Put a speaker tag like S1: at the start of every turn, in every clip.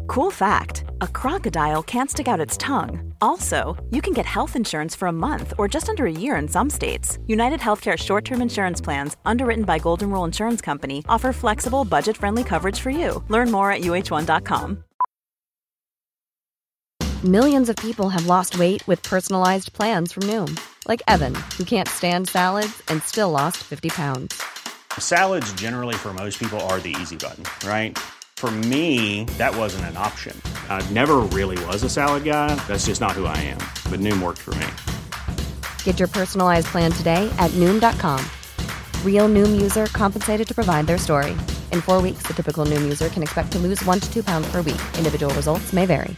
S1: Cool fact, a crocodile can't stick out its tongue. Also, you can get health insurance for a month or just under a year in some states. United Healthcare short-term insurance plans, underwritten by Golden Rule Insurance Company, offer flexible, budget-friendly coverage for you. Learn more at uh1.com.
S2: Millions of people have lost weight with personalized plans from Noom. Like Evan, who can't stand salads and still lost 50 pounds.
S3: Salads generally for most people are the easy button, right? For me, that wasn't an option. I never really was a salad guy. That's just not who I am. But Noom worked for me.
S2: Get your personalized plan today at Noom.com. Real Noom user compensated to provide their story. In 4 weeks, the typical Noom user can expect to lose 1 to 2 pounds per week. Individual results may vary.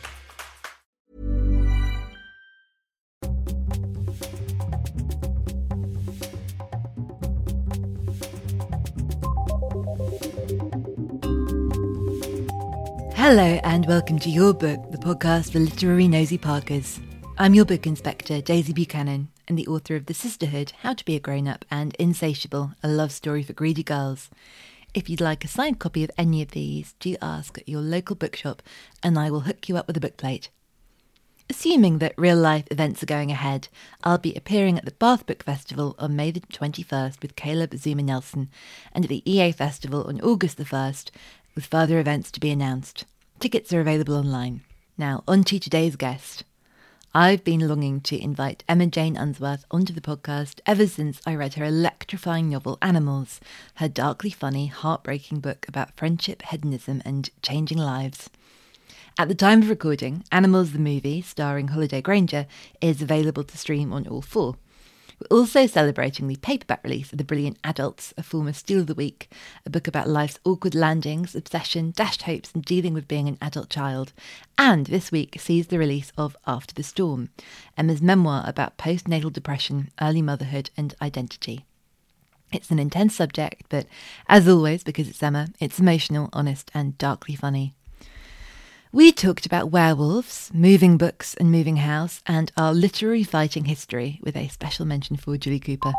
S4: Hello and welcome to Your Book, the podcast for literary nosy Parkers. I'm your book inspector, Daisy Buchanan, and the author of The Sisterhood, How to Be a Grown-Up, and Insatiable, a love story for greedy girls. If you'd like a signed copy of any of these, do ask at your local bookshop and I will hook you up with a bookplate. Assuming that real-life events are going ahead, I'll be appearing at the Bath Book Festival on May the 21st with Caleb Zuma Nelson, and at the EA Festival on August the 1st, with further events to be announced. Tickets are available online. Now, on to today's guest. I've been longing to invite Emma Jane Unsworth onto the podcast ever since I read her electrifying novel Animals, her darkly funny, heartbreaking book about friendship, hedonism and changing lives. At the time of recording, Animals the movie, starring Holliday Grainger, is available to stream on all four. We're also celebrating the paperback release of The Brilliant Adults, a former Steal of the Week, a book about life's awkward landings, obsession, dashed hopes and dealing with being an adult child. And this week sees the release of After the Storm, Emma's memoir about postnatal depression, early motherhood and identity. It's an intense subject, but as always, because it's Emma, it's emotional, honest and darkly funny. We talked about werewolves, moving books and moving house, and our literary fighting history, with a special mention for Julie Cooper.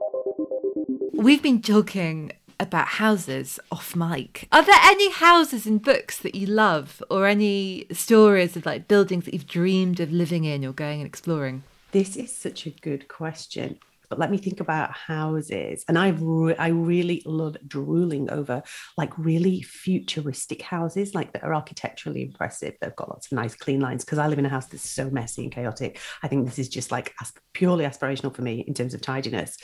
S4: We've been talking about houses off mic. Are there any houses in books that you love, or any stories of like buildings that you've dreamed of living in or going and exploring?
S5: This is such a good question. But let me think about houses. And I really love drooling over like really futuristic houses, like that are architecturally impressive. They've got lots of nice clean lines, because I live in a house that's so messy and chaotic. I think this is just like purely aspirational for me in terms of tidiness.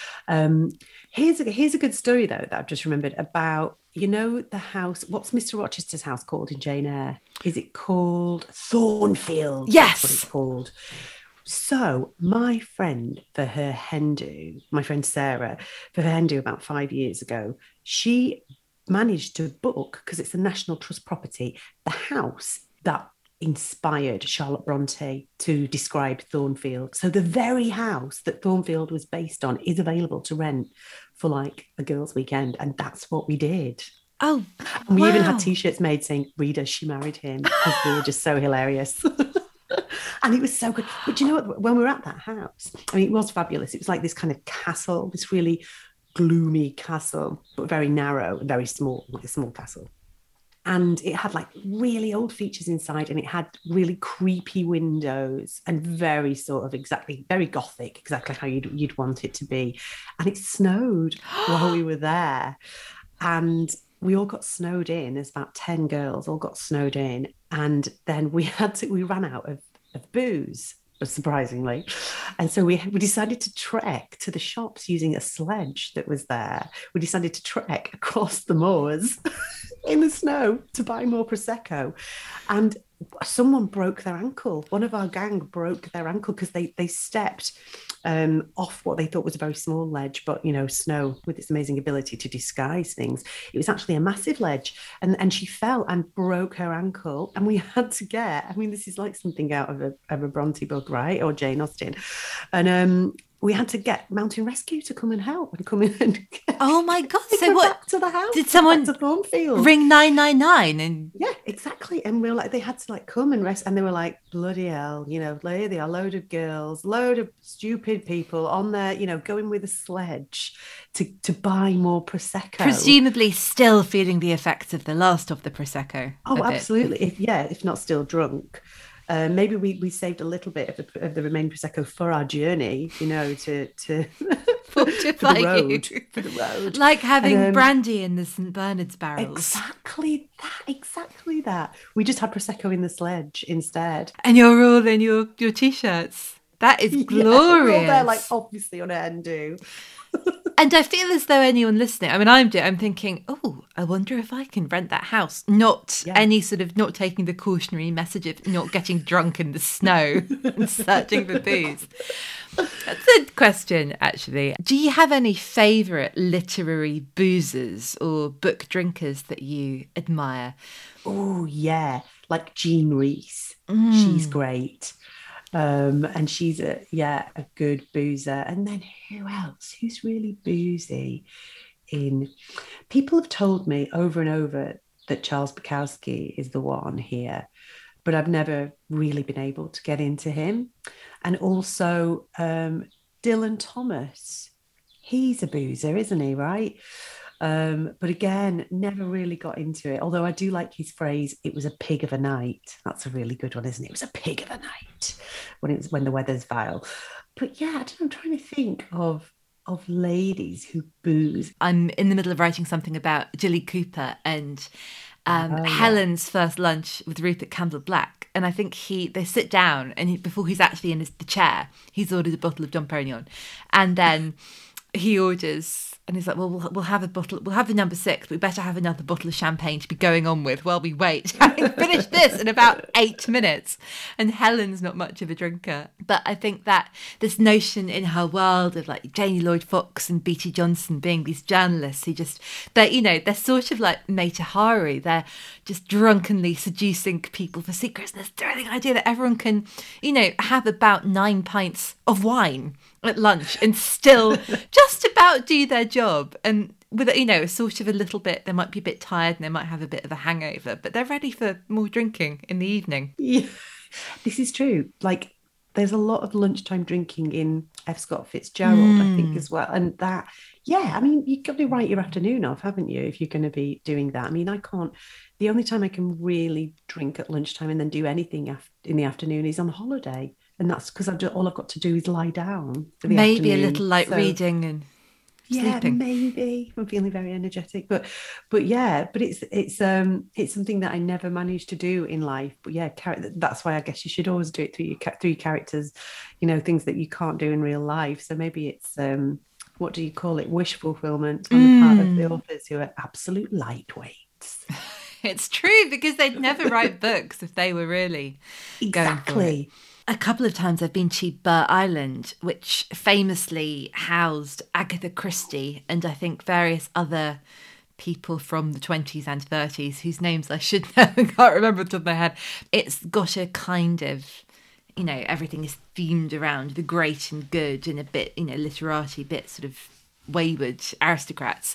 S5: Here's a good story though that I've just remembered about, you know, the house. What's Mr. Rochester's house called in Jane Eyre? Is it called Thornfield?
S4: Yes.
S5: That's what it's called. So my friend, for her hen do, my friend Sarah, for her hen do about 5 years ago, she managed to book, because it's a National Trust property, the house that inspired Charlotte Bronte to describe Thornfield. So the very house that Thornfield was based on is available to rent for like a girls' weekend. And that's what we did.
S4: Oh,
S5: and we even
S4: wow.
S5: had T-shirts made saying, "Reader, she married him," because they were just so hilarious. And it was so good. But you know what? When we were at that house, I mean, it was fabulous. It was like this kind of castle, this really gloomy castle, but very narrow, very small, like a small castle. And it had like really old features inside, and it had really creepy windows and very sort of very gothic, exactly how you'd want it to be. And it snowed while we were there. And we all got snowed in. There's about 10 girls all got snowed in. And then we ran out of booze, surprisingly. And so we decided to trek to the shops using a sledge that was there. We decided to trek across the moors in the snow to buy more Prosecco. And someone broke their ankle. One of our gang broke their ankle because they stepped off what they thought was a very small ledge, but you know, snow with its amazing ability to disguise things, it was actually a massive ledge, and she fell and broke her ankle. And we had to this is like something out of a Bronte book, right, or Jane Austen, and we had to get Mountain Rescue to come and help and come in and
S4: oh my God.
S5: So what back to the house?
S4: Did someone
S5: to Thornfield
S4: ring 999? And
S5: yeah, exactly. And we were like, they had to like come and rest, and they were like, bloody hell, you know, here they are, load of girls, load of stupid people on there, you know, going with a sledge to buy more Prosecco.
S4: Presumably still feeling the effects of the last of the Prosecco.
S5: Oh, absolutely. If not still drunk. Maybe we saved a little bit of the remaining Prosecco for our journey, you know, to
S4: fortify
S5: for the road.
S4: Like having brandy in the St. Bernard's barrels.
S5: Exactly that. We just had Prosecco in the sledge instead.
S4: And you're all in your T-shirts. That is glorious.
S5: We're all there, like, obviously on an do.
S4: And I feel as though anyone listening, I mean, I'm thinking, oh, I wonder if I can rent that house. Not any sort of, not taking the cautionary message of not getting drunk in the snow and searching for booze. That's a question, actually. Do you have any favourite literary boozers or book drinkers that you admire?
S5: Oh, yeah. Like Jean Rhys. She's great. And she's a good boozer. And then who else? Who's really boozy? People have told me over and over that Charles Bukowski is the one here, but I've never really been able to get into him. And also Dylan Thomas. He's a boozer, isn't he? Right. But again, never really got into it. Although I do like his phrase, it was a pig of a night. That's a really good one, isn't it? It was a pig of a night when the weather's vile. But yeah, I'm trying to think of ladies who booze.
S4: I'm in the middle of writing something about Jilly Cooper and Helen's first lunch with Rupert Campbell Black. And I think they sit down and before he's actually in the chair, he's ordered a bottle of Dom Perignon. And then he orders... And he's like, well, we'll have the number 6. We better have another bottle of champagne to be going on with while we wait. Having finished this in about 8 minutes. And Helen's not much of a drinker. But I think that this notion in her world of like Janie Lloyd Fox and B.T. Johnson being these journalists who they're sort of like Mata Hari. They're just drunkenly seducing people for secrets. And this thrilling idea that everyone can, have about 9 pints of wine at lunch and still just about do their job, and with sort of a little bit, they might be a bit tired and they might have a bit of a hangover, but they're ready for more drinking in the evening.
S5: Yeah, this is true. Like there's a lot of lunchtime drinking in F. Scott Fitzgerald, I think, as well. And that, I mean, you've got to write your afternoon off, haven't you, if you're going to be doing that? I mean, the only time I can really drink at lunchtime and then do anything in the afternoon is on holiday. And that's because all I've got to do is lie down for the
S4: maybe
S5: afternoon.
S4: A little light reading and sleeping.
S5: Maybe I'm feeling very energetic, but it's something that I never managed to do in life. But that's why I guess you should always do it through your characters, things that you can't do in real life. So maybe it's what do you call it? Wish fulfillment on the part of the authors who are absolute lightweights.
S4: It's true, because they'd never write books if they were really going for it. A couple of times I've been to Burr Island, which famously housed Agatha Christie and I think various other people from the 20s and 30s whose names I should know and can't remember off the top of my head. It's got a kind of, everything is themed around the great and good and a bit, literati, bit sort of wayward aristocrats.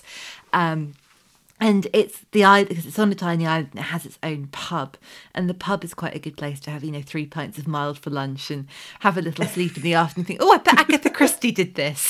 S4: And it's the island because it's on a tiny island and it has its own pub. And the pub is quite a good place to have, 3 pints of mild for lunch and have a little sleep in the afternoon and think, oh, I bet Agatha Christie did this.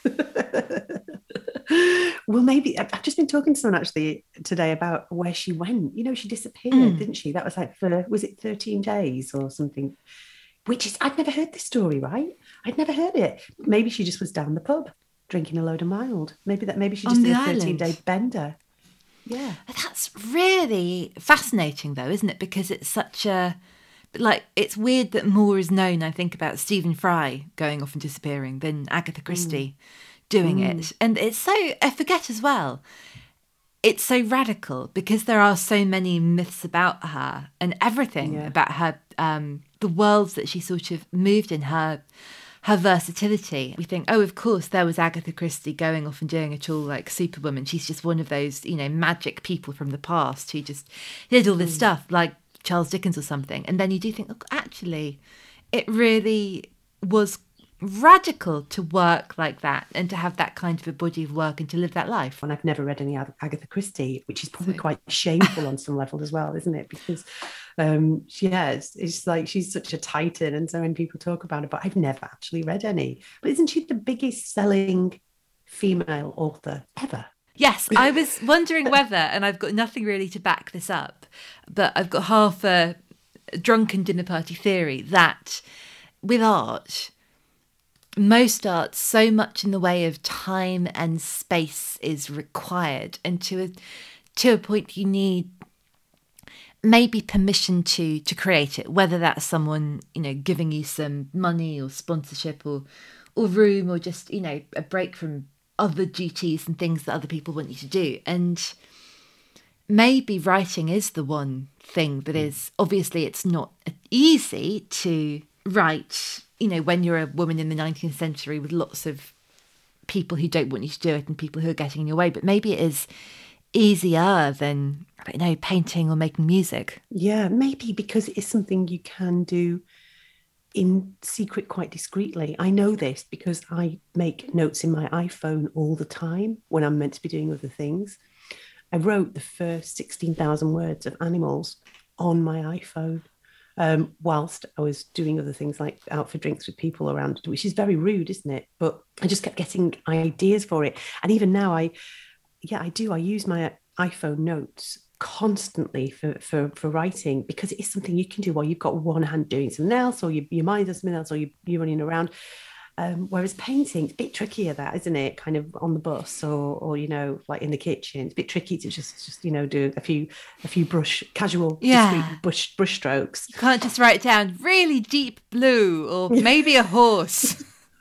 S5: Well, maybe I've just been talking to someone actually today about where she went. She disappeared, didn't she? That was like was it 13 days or something? Which is, I'd never heard this story, right? I'd never heard it. Maybe she just was down the pub drinking a load of mild. Maybe she just did a 13-day bender. Yeah.
S4: That's really fascinating though, isn't it? Because it's such it's weird that more is known, I think, about Stephen Fry going off and disappearing than Agatha Christie doing it. And it's so, I forget as well, it's so radical because there are so many myths about her and everything about her, the worlds that she sort of moved in, her versatility. We think, oh, of course, there was Agatha Christie going off and doing it all like Superwoman. She's just one of those, magic people from the past who just did all this stuff like Charles Dickens or something. And then you do think, look, actually, it really was radical to work like that and to have that kind of a body of work and to live that life.
S5: And I've never read any Agatha Christie, which is probably quite shameful on some level as well, isn't it? Because it's like she's such a titan, and so when people talk about it, but I've never actually read any. But isn't she the biggest selling female author ever?
S4: Yes, I was wondering whether, and I've got nothing really to back this up, but I've got half a drunken dinner party theory that with art, most art, so much in the way of time and space is required, and to a point you need maybe permission to create it, whether that's someone, you know, giving you some money or sponsorship or room, or just, you know, a break from other duties and things that other people want you to do. And maybe writing is the one thing that is, obviously it's not easy to write, you know, when you're a woman in the 19th century with lots of people who don't want you to do it and people who are getting in your way, but maybe it is easier than, I don't know, painting or making music.
S5: Yeah, maybe because it is something you can do in secret quite discreetly. I know this because I make notes in my iPhone all the time when I'm meant to be doing other things. I wrote the first 16,000 words of Animals on my iPhone whilst I was doing other things like out for drinks with people around, which is very rude, isn't it? But I just kept getting ideas for it. And even now I do. I use my iPhone notes constantly for writing, because it is something you can do while you've got one hand doing something else, or your mind does something else, or you're running around. Whereas painting, it's a bit trickier, that, isn't it? Kind of on the bus or you know, like in the kitchen, it's a bit tricky to just you know, do a few casual brush strokes.
S4: You can't just write down really deep blue or maybe a horse.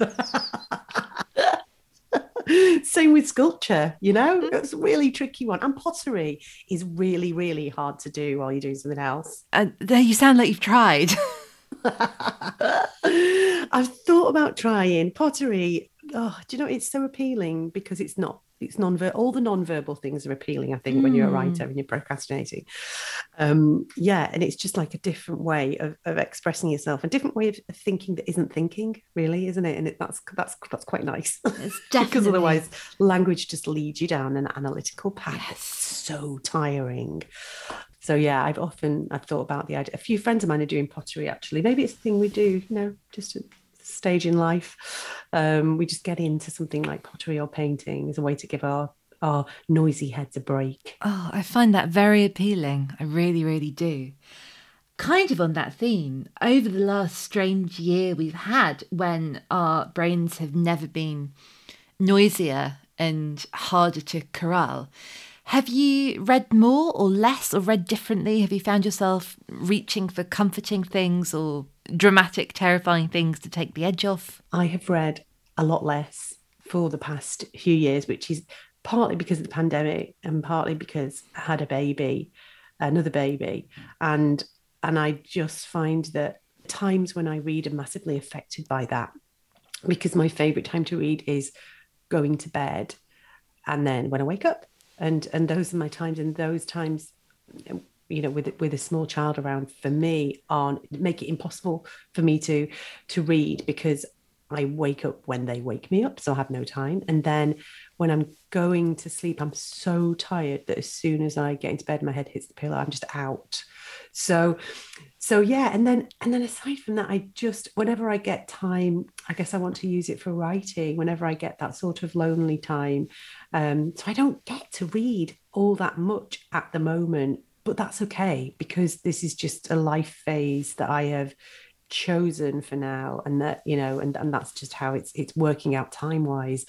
S5: Same with sculpture, you know, it's a really tricky one. And pottery is really, really hard to do while you're doing something else.
S4: You sound like you've tried.
S5: I've thought about trying pottery. Oh, do you know, it's so appealing because it's all the non-verbal things are appealing, I think, when you're a writer and you're procrastinating. And it's just like a different way of expressing yourself, a different way of thinking that isn't thinking, really, isn't it? And that's quite nice.
S4: It's definitely.
S5: Because otherwise language just leads you down an analytical path.
S4: Yes.
S5: It's so tiring. So yeah, I've thought about the idea. A few friends of mine are doing pottery, actually. Maybe it's a thing we do, you know, just stage in life. We just get into something like pottery or painting as a way to give our noisy heads a break.
S4: Oh, I find that very appealing. I really, really do. Kind of on that theme, over the last strange year we've had, when our brains have never been noisier and harder to corral, have you read more or less, or read differently? Have you found yourself reaching for comforting things or dramatic, terrifying things to take the edge off?
S5: I have read a lot less for the past few years, which is partly because of the pandemic and partly because I had another baby. And I just find that times when I read are massively affected by that, because my favourite time to read is going to bed and then when I wake up. And those are my times, and those times, you know, with a small child around, for me, make it impossible for me to read, because I wake up when they wake me up, so I have no time. And then when I'm going to sleep, I'm so tired that as soon as I get into bed, my head hits the pillow, I'm just out. So yeah, and then aside from that, I just, whenever I get time, I guess I want to use it for writing. Whenever I get that sort of lonely time, so I don't get to read all that much at the moment, but that's okay, because this is just a life phase that I have chosen for now, and that, you know, and that's just how it's working out time wise.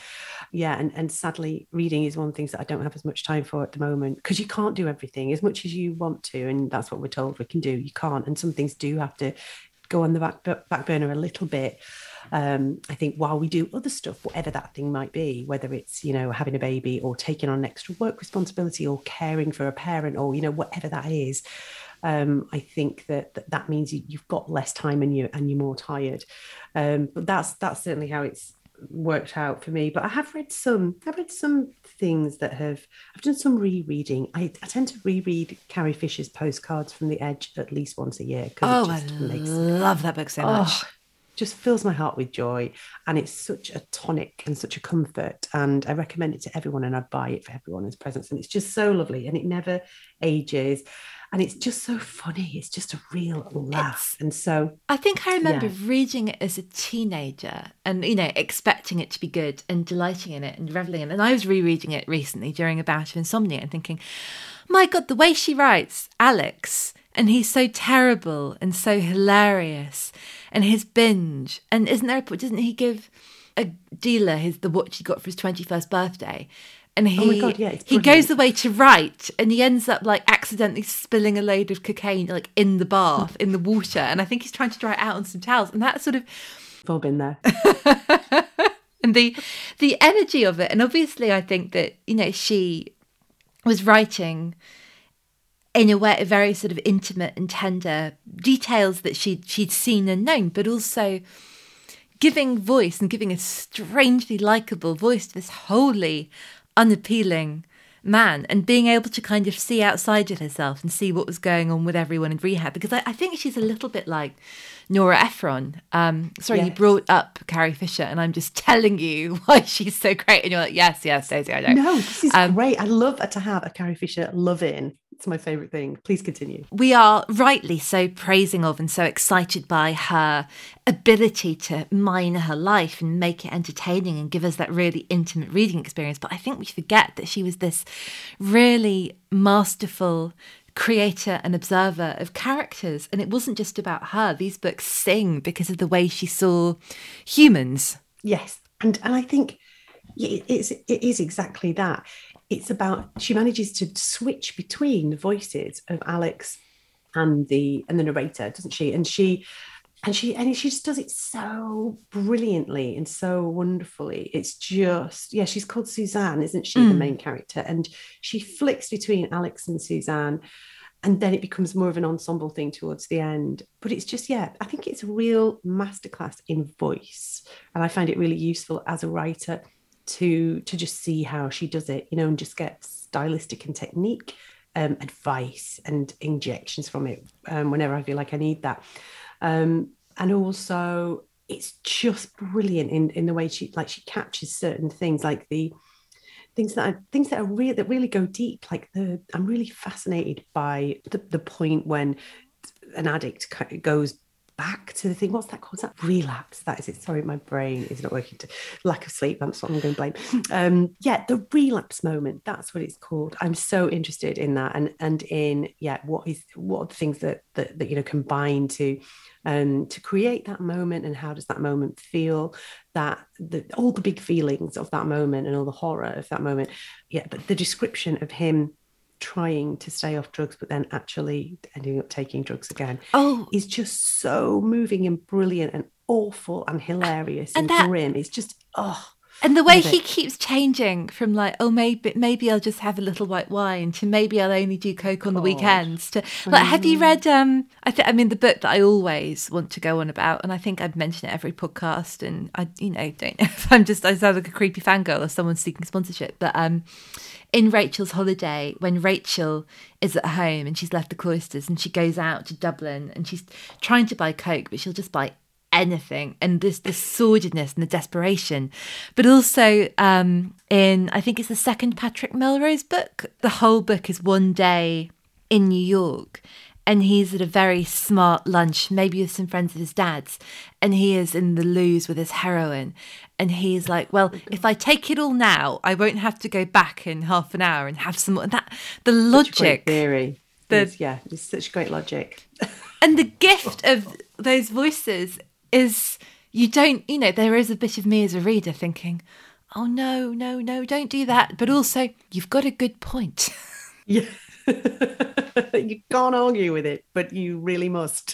S5: And sadly, reading is one of the things that I don't have as much time for at the moment, because you can't do everything as much as you want to, and that's what we're told we can do. You can't, and some things do have to go on the back burner a little bit. I think while we do other stuff, whatever that thing might be, whether it's, you know, having a baby or taking on an extra work responsibility or caring for a parent, or, you know, whatever that is, I think that means you've got less time and you're more tired. But that's certainly how it's worked out for me. But I've read some things that I've done some rereading. I tend to reread Carrie Fisher's Postcards from the Edge at least once a year.
S4: Oh, I love that book so much.
S5: just fills my heart with joy. And it's such a tonic and such a comfort. And I recommend it to everyone, and I'd buy it for everyone as presents. And it's just so lovely, and it never ages. And it's just so funny. It's just a real laugh. And so
S4: I think I remember reading it as a teenager and, you know, expecting it to be good and delighting in it and reveling in it. And I was rereading it recently during a bout of insomnia and thinking, my God, the way she writes Alex, and he's so terrible and so hilarious, and his binge. And doesn't he give a dealer the watch he got for his 21st birthday? And he,
S5: oh my God, yeah,
S4: he goes away to write, and he ends up like accidentally spilling a load of cocaine like in the bath, in the water. And I think he's trying to dry it out on some towels. And that sort of...
S5: We've all been there.
S4: And the energy of it. And obviously I think that, you know, she was writing in a way, a very sort of intimate and tender details that she'd seen and known, but also giving voice and giving a strangely likable voice to this wholly unappealing man, and being able to kind of see outside of herself and see what was going on with everyone in rehab. Because I think she's a little bit like Nora Ephron. Sorry,
S5: yes.
S4: You brought up Carrie Fisher, and I'm just telling you why she's so great. And you're like, yes, Daisy, I know.
S5: No, this is great. I love to have a Carrie Fisher love-in. It's my favourite thing. Please continue.
S4: We are rightly so praising of and so excited by her ability to mine her life and make it entertaining and give us that really intimate reading experience. But I think we forget that she was this really masterful creator and observer of characters. And it wasn't just about her. These books sing because of the way she saw humans.
S5: Yes. And I think it is exactly that. It's about, she manages to switch between the voices of Alex and the narrator, doesn't she? And she just does it so brilliantly and so wonderfully. It's just, yeah, she's called Suzanne, isn't she, the main character? And she flicks between Alex and Suzanne, and then it becomes more of an ensemble thing towards the end. But it's just, yeah, I think it's a real masterclass in voice. And I find it really useful as a writer to just see how she does it, you know, and just get stylistic and technique advice and injections from it whenever I feel like I need that. And also it's just brilliant in the way she captures certain things, like the things that really go deep. Like I'm really fascinated by the point when an addict goes back to the thing. What's that called? Is that relapse? That is it. Sorry, my brain is not working. Lack of sleep. That's what I'm going to blame. Yeah, the relapse moment. That's what it's called. I'm so interested in that, and in what are the things that you know combine to create that moment, and how does that moment feel? All the big feelings of that moment and all the horror of that moment. Yeah, but the description of him trying to stay off drugs but then actually ending up taking drugs again is just so moving and brilliant and awful and hilarious and grim. It's just
S4: and the way he keeps changing from like, oh, maybe I'll just have a little white wine, to maybe I'll only do coke on the weekends, to like, have you read I mean the book that I always want to go on about, and I think I've mentioned it every podcast, and I don't know if I sound like a creepy fangirl or someone seeking sponsorship, but in Rachel's Holiday, when Rachel is at home and she's left the cloisters and she goes out to Dublin and she's trying to buy coke, but she'll just buy anything, and this sordidness and the desperation. But also in, I think it's the second Patrick Melrose book, the whole book is one day in New York, and he's at a very smart lunch, maybe with some friends of his dad's, and he is in the loos with his heroin. And he's like, well, if I take it all now, I won't have to go back in half an hour and have some more. And that, the logic.
S5: Such a great theory. It's such great logic.
S4: And the gift of those voices is there is a bit of me as a reader thinking, oh, no, don't do that. But also, you've got a good point.
S5: Yeah. You can't argue with it, but you really must.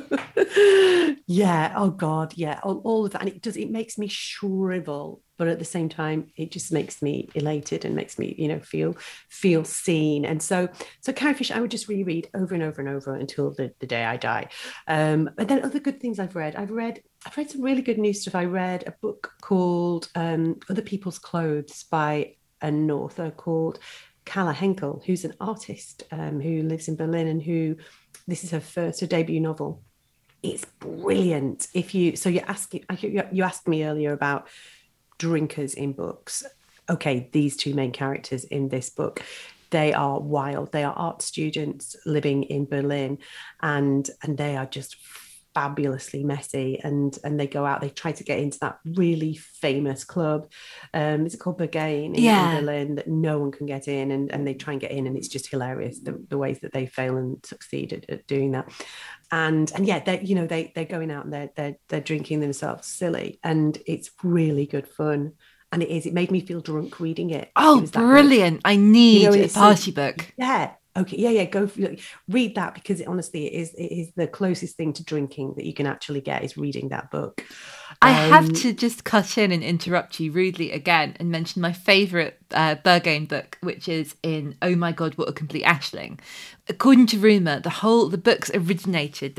S5: Yeah. Oh God. Yeah. All of that. And it makes me shrivel, but at the same time, it just makes me elated and makes me, feel seen. And so Carrie Fisher, I would just reread over and over and over until the day I die. But then other good things I've read some really good new stuff. I read a book called Other People's Clothes by an author called Kala Henkel, who's an artist who lives in Berlin, and this is her debut novel. It's brilliant. You asked me earlier about drinkers in books. Okay, these two main characters in this book, they are wild. They are art students living in Berlin, and they are just fabulously messy, and they go out, they try to get into that really famous club, is it called Berghain in Berlin, that no one can get in, and they try and get in, and it's just hilarious the ways that they fail and succeed at doing that. And yeah, they're going out and they're drinking themselves silly, and it's really good fun. And it made me feel drunk reading it.
S4: Oh, brilliant. I need a party book.
S5: Yeah. Okay. Yeah. Go read that, because honestly, it is the closest thing to drinking that you can actually get, is reading that book.
S4: I have to just cut in and interrupt you rudely again and mention my favourite Berghain book, which is in Oh My God, What a Complete Aisling. According to rumour, the books originated.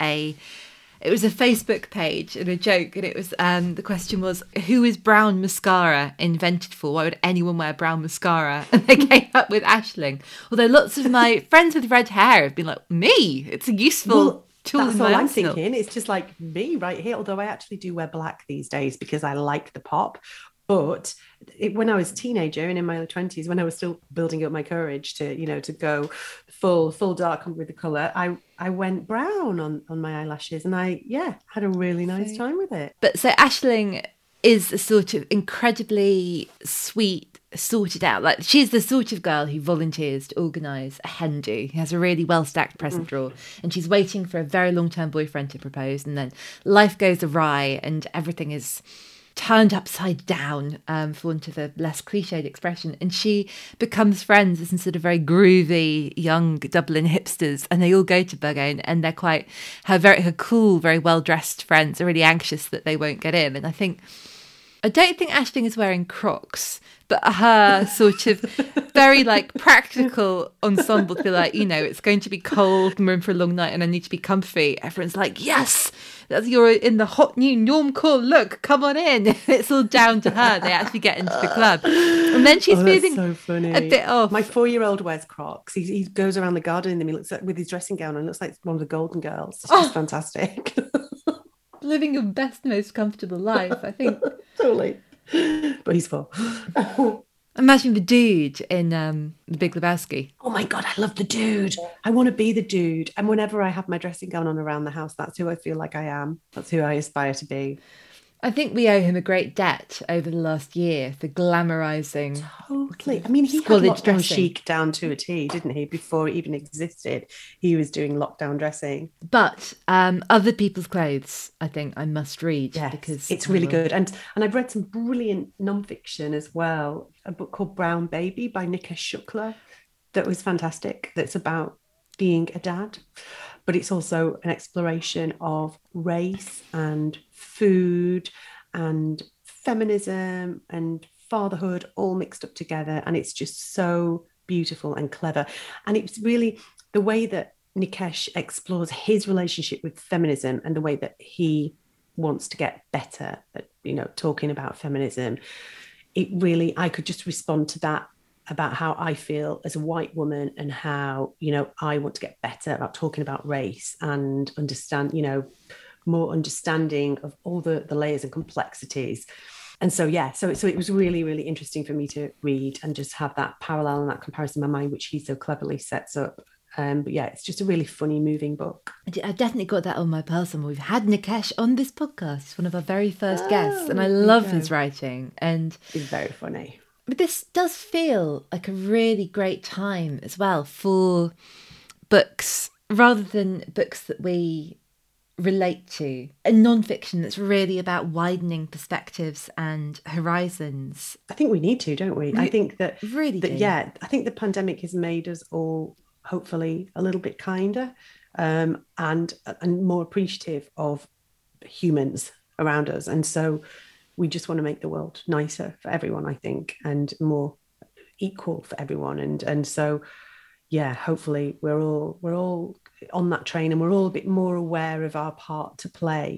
S4: It was a Facebook page and a joke, and it was the question was, who is brown mascara invented for? Why would anyone wear brown mascara? And they came up with Aisling. Although lots of my friends with red hair have been like, me, it's a useful tool in my arsenal.
S5: I'm thinking. It's just like me right here. Although I actually do wear black these days because I like the pop. But when I was a teenager and in my early 20s, when I was still building up my courage to go full dark with the colour, I went brown on my eyelashes, and I had a really nice time with it.
S4: But so Aisling is a sort of incredibly sweet, sorted out, like she's the sort of girl who volunteers to organise a hen do. He has a really well stacked present drawer, and she's waiting for a very long-term boyfriend to propose, and then life goes awry and everything is turned upside down, for want of a less cliched expression, and she becomes friends with some sort of very groovy young Dublin hipsters, and they all go to Berghain, and they're quite her cool, very well dressed friends are really anxious that they won't get in. And I don't think Aisling is wearing Crocs, but her sort of very like practical ensemble to be like, it's going to be cold and we're in for a long night and I need to be comfy. Everyone's like, yes, you're in the hot new normcore look, come on in. It's all down to her. They actually get into the club. And then she's feeling
S5: so funny.
S4: A bit off.
S5: My 4-year-old wears Crocs. He goes around the garden in them. He looks with his dressing gown and looks like one of the Golden Girls. It's just fantastic.
S4: Living your best, most comfortable life, I think.
S5: Totally. But he's 4.
S4: Imagine the dude in The Big Lebowski.
S5: Oh my God, I love the dude. I want to be the dude. And whenever I have my dressing gown on around the house, that's who I feel like I am. That's who I aspire to be.
S4: I think we owe him a great debt over the last year for glamorising.
S5: Totally. I mean, he had lockdown chic down to a T, didn't he? Before it even existed, he was doing lockdown dressing.
S4: But other people's clothes, I think I must read.
S5: Yes,
S4: because
S5: it's really good. And I've read some brilliant non-fiction as well. A book called Brown Baby by Nikesh Shukla that was fantastic. That's about being a dad. But it's also an exploration of race and food and feminism and fatherhood all mixed up together. And it's just so beautiful and clever. And it's really the way that Nikesh explores his relationship with feminism and the way that he wants to get better at, talking about feminism. It really, I could just respond to that about how I feel as a white woman and how, I want to get better about talking about race and understand, more understanding of all the layers and complexities. And so, so it was really, really interesting for me to read and just have that parallel and that comparison in my mind, which he so cleverly sets up. But it's just a really funny, moving book.
S4: I've definitely got that on my person. We've had Nikesh on this podcast, one of our very first guests, and I love his writing. And
S5: he's very funny.
S4: But this does feel like a really great time as well for books, rather than books that we relate to, a non-fiction that's really about widening perspectives and horizons.
S5: I think we need to, don't we? I think that
S4: really do.
S5: I think the pandemic has made us all hopefully a little bit kinder and more appreciative of humans around us. And so we just want to make the world nicer for everyone, I think, and more equal for everyone. And so, hopefully we're all on that train, and we're all a bit more aware of our part to play,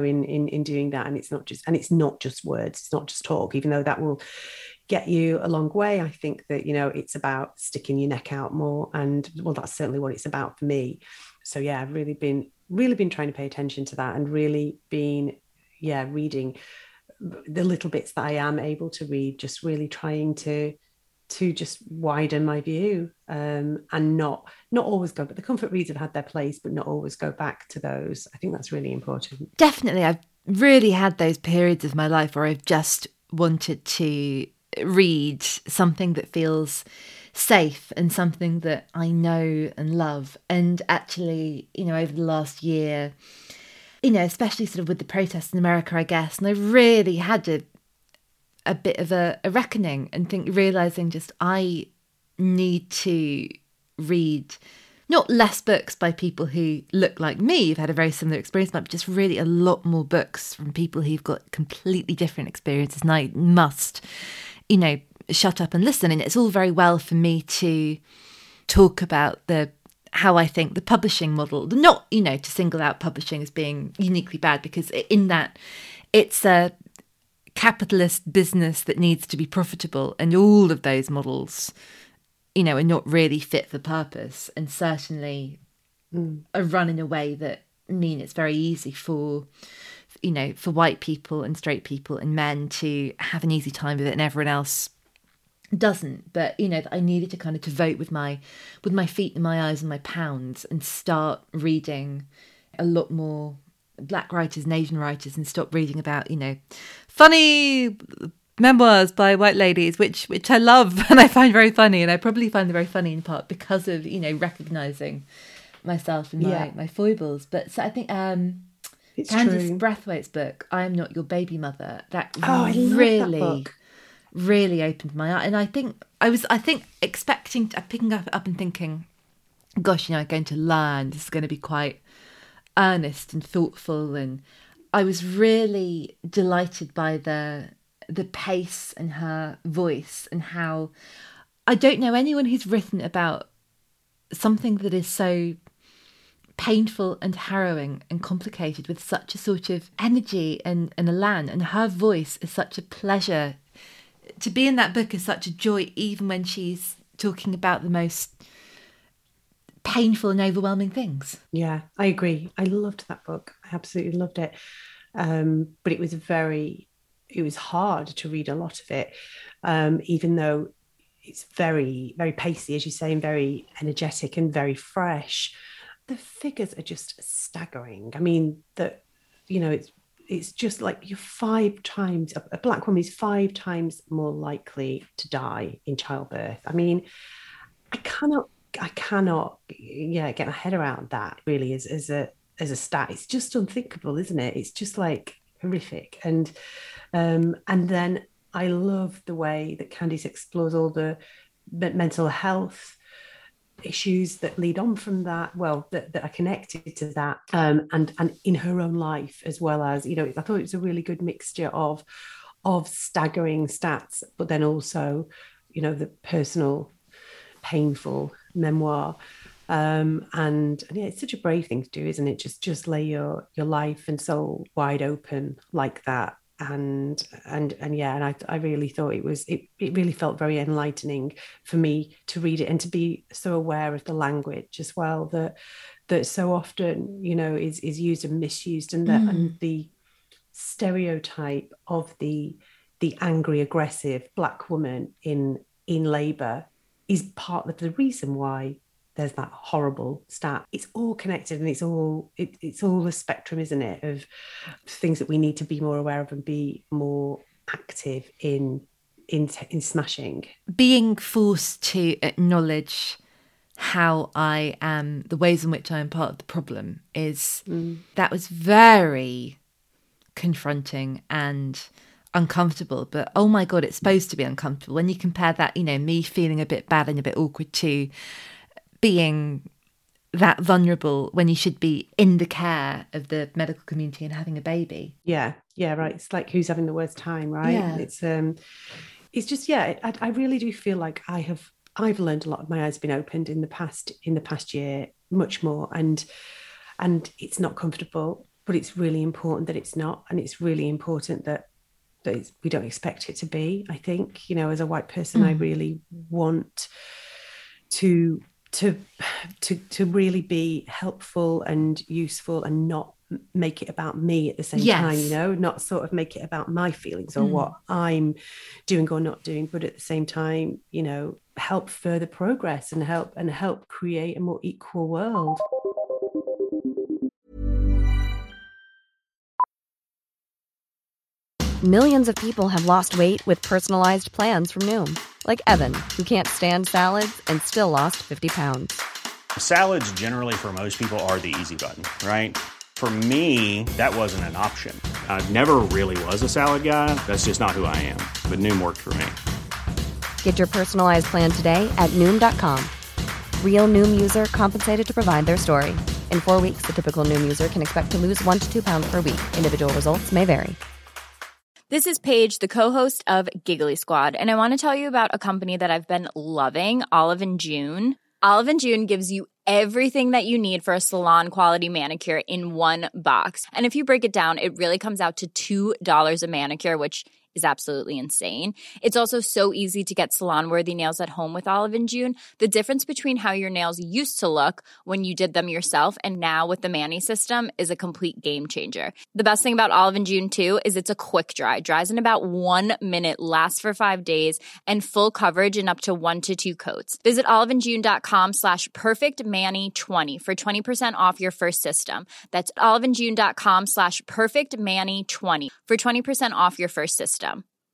S5: in doing that. And it's not just words, it's not just talk, even though that will get you a long way. I think that, it's about sticking your neck out more. And well, that's certainly what it's about for me. So yeah, I've really been trying to pay attention to that, and really been reading the little bits that I am able to read, just really trying to just widen my view, and not always go, but the comfort reads have had their place, but not always go back to those. I think that's really important.
S4: Definitely. I've really had those periods of my life where I've just wanted to read something that feels safe and something that I know and love. And actually, over the last year, especially sort of with the protests in America, I guess, and I really had a bit of a reckoning and realising just I need to read not less books by people who look like me, who've had a very similar experience, but just really a lot more books from people who've got completely different experiences. And I must, shut up and listen. And it's all very well for me to talk about how I think the publishing model, not, to single out publishing as being uniquely bad, because in that it's a capitalist business that needs to be profitable, and all of those models are not really fit for purpose, and certainly are run in a way that mean it's very easy for white people and straight people and men to have an easy time with it, and everyone else doesn't. But I needed to kind of to vote with my feet and my eyes and my pounds, and start reading a lot more Black writers and Asian writers, and stop reading about funny memoirs by white ladies, which I love and I find very funny, and I probably find them very funny in part because of recognising myself and my foibles. But so I think Candice Brathwaite's book, I Am Not Your Baby Mother, that
S5: I love that book.
S4: Really opened my eye. And I think expecting picking up and thinking, gosh, I'm going to learn, this is going to be quite earnest and thoughtful, and I was really delighted by the pace and her voice, and how I don't know anyone who's written about something that is so painful and harrowing and complicated with such a sort of energy and elan, and her voice is such a pleasure. To be in that book is such a joy, even when she's talking about the most painful and overwhelming things.
S5: Yeah, I agree. I loved that book. I absolutely loved it. But it was hard to read a lot of it, even though it's very, very pacey, as you say, and very energetic and very fresh. The figures are just staggering. I mean, it's just like you're 5 times, a Black woman is 5 times more likely to die in childbirth. I mean, I cannot get my head around that, really, as a stat. It's just unthinkable, isn't it? It's just like horrific. And then I love the way that Candice explores all the mental health issues that lead on from that, that are connected to that, and in her own life, as well as, I thought it was a really good mixture of staggering stats, but then also, the personal, painful memoir. And yeah, it's such a brave thing to do, isn't it? Just lay your life and soul wide open like that. And I really thought it really felt very enlightening for me to read it, and to be so aware of the language as well, that so often, is used and misused, and and the stereotype of the angry, aggressive Black woman in labour is part of the reason why there's that horrible stat. It's all connected, and it's all a spectrum, isn't it, of things that we need to be more aware of and be more active in smashing.
S4: Being forced to acknowledge how I am, the ways in which I am part of the problem, that was very confronting and uncomfortable. But oh my God, it's supposed to be uncomfortable when you compare that, me feeling a bit bad and a bit awkward to being that vulnerable when you should be in the care of the medical community and having a baby.
S5: Yeah, right. It's like, who's having the worst time, right?
S4: Yeah.
S5: It's just, I really do feel like I've learned a lot. My eyes have been opened in the past year, much more, and it's not comfortable, but it's really important that it's not, and it's really important that we don't expect it to be. I think, as a white person, I really want to to really be helpful and useful and not make it about me at the same time, not sort of make it about my feelings or what I'm doing or not doing, but at the same time, help further progress and help create a more equal world.
S2: Millions of people have lost weight with personalized plans from Noom. Like Evan, who can't stand salads and still lost 50 pounds.
S3: Salads generally for most people are the easy button, right? For me, that wasn't an option. I never really was a salad guy. That's just not who I am. But Noom worked for me.
S2: Get your personalized plan today at Noom.com. Real Noom user compensated to provide their story. In 4 weeks, the typical Noom user can expect to lose 1 to 2 pounds per week. Individual results may vary.
S6: This is Paige, the co-host of Giggly Squad, and I want to tell you about a company that I've been loving, Olive & June. Olive & June gives you everything that you need for a salon-quality manicure in one box. And if you break it down, it really comes out to $2 a manicure, which is absolutely insane. It's also so easy to get salon-worthy nails at home with Olive & June. The difference between how your nails used to look when you did them yourself and now with the Mani system is a complete game changer. The best thing about Olive & June, too, is it's a quick dry. Dries in about 1 minute, lasts for 5 days, and full coverage in up to 1 to 2 coats. Visit oliveandjune.com/perfectmani20 for 20% off your first system. That's oliveandjune.com/perfectmani20 for 20% off your first system.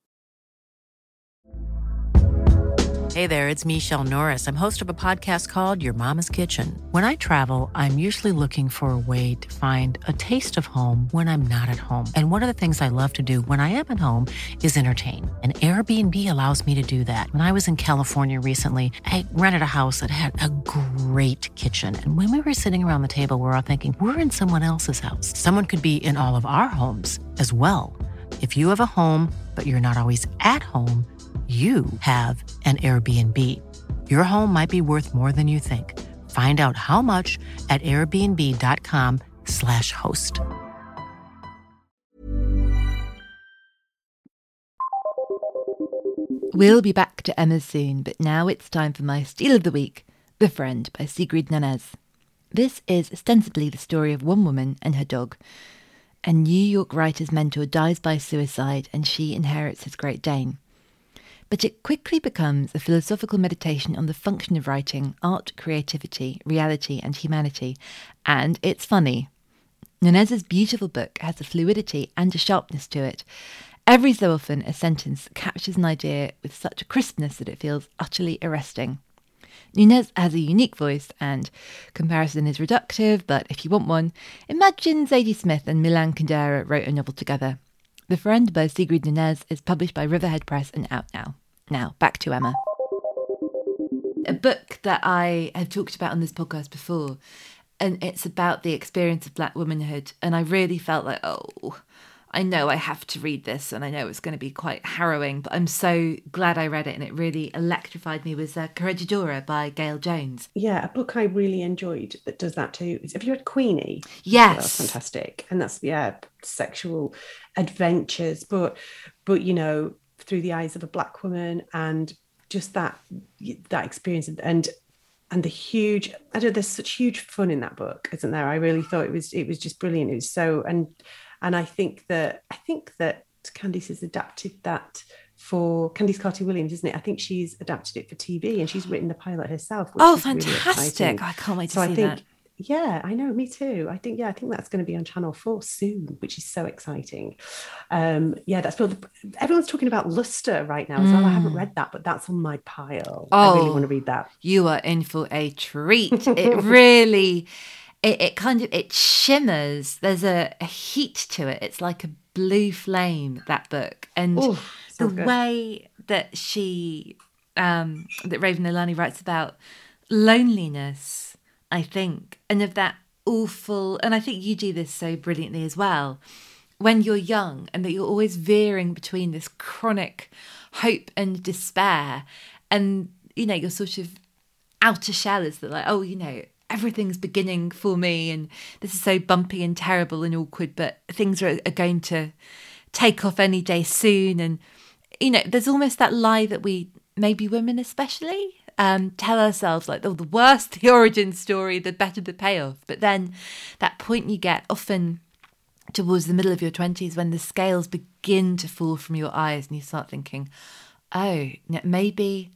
S7: Hey there, it's Michelle Norris. I'm host of a podcast called Your Mama's Kitchen. When I travel, I'm usually looking for a way to find a taste of home when I'm not at home. And one of the things I love to do when I am at home is entertain. And Airbnb allows me to do that. When I was in California recently, I rented a house that had a great kitchen. And when we were sitting around the table, we're all thinking, we're in someone else's house. Someone could be in all of our homes as well. If you have a home, but you're not always at home, you have an Airbnb. Your home might be worth more than you think. Find out how much at airbnb.com/host.
S4: We'll be back to Emma soon, but now it's time for my Steal of the Week, The Friend by Sigrid Nunez. This is ostensibly the story of one woman and her dog. A New York writer's mentor dies by suicide and she inherits his Great Dane. But it quickly becomes a philosophical meditation on the function of writing, art, creativity, reality and humanity. And it's funny. Nunez's beautiful book has a fluidity and a sharpness to it. Every so often a sentence captures an idea with such a crispness that it feels utterly arresting. Nunez has a unique voice and comparison is reductive, but if you want one, imagine Zadie Smith and Milan Kundera wrote a novel together. The Friend by Sigrid Nunez is published by Riverhead Press and out now. Now, back to Emma. A book that I have talked about on this podcast before, and it's about the experience of Black womanhood, and I really felt like, I know I have to read this and I know it's going to be quite harrowing, but I'm so glad I read it and it really electrified me, was Corregidora by Gail Jones.
S5: Yeah, a book I really enjoyed that does that too. Have you read Queenie?
S4: Yes.
S5: That's fantastic. And that's, sexual adventures, but through the eyes of a Black woman, and just that experience and the huge, there's such huge fun in that book, isn't there? I really thought it was just brilliant. It was so, and I think that Candice has adapted that for Candice Carty-Williams, isn't it? I think she's adapted it for TV and she's written the pilot herself. Which is
S4: fantastic.
S5: Really
S4: I can't wait to see that.
S5: Yeah, I know, me too. I think that's going to be on Channel 4 soon, which is so exciting. That's everyone's talking about Luster right now as well. I haven't read that, but that's on my pile. I really want to read that.
S4: You are in for a treat. It really... It shimmers. There's a heat to it. It's like a blue flame, that book. And the way that that Raven Leilani writes about loneliness, I think, and of that awful, and I think you do this so brilliantly as well, when you're young and that you're always veering between this chronic hope and despair. And, your sort of outer shell is that like, everything's beginning for me and this is so bumpy and terrible and awkward, but things are going to take off any day soon. And, there's almost that lie that we, maybe women especially, tell ourselves like, oh, the worse the origin story, the better the payoff. But then that point you get often towards the middle of your 20s when the scales begin to fall from your eyes and you start thinking, oh, maybe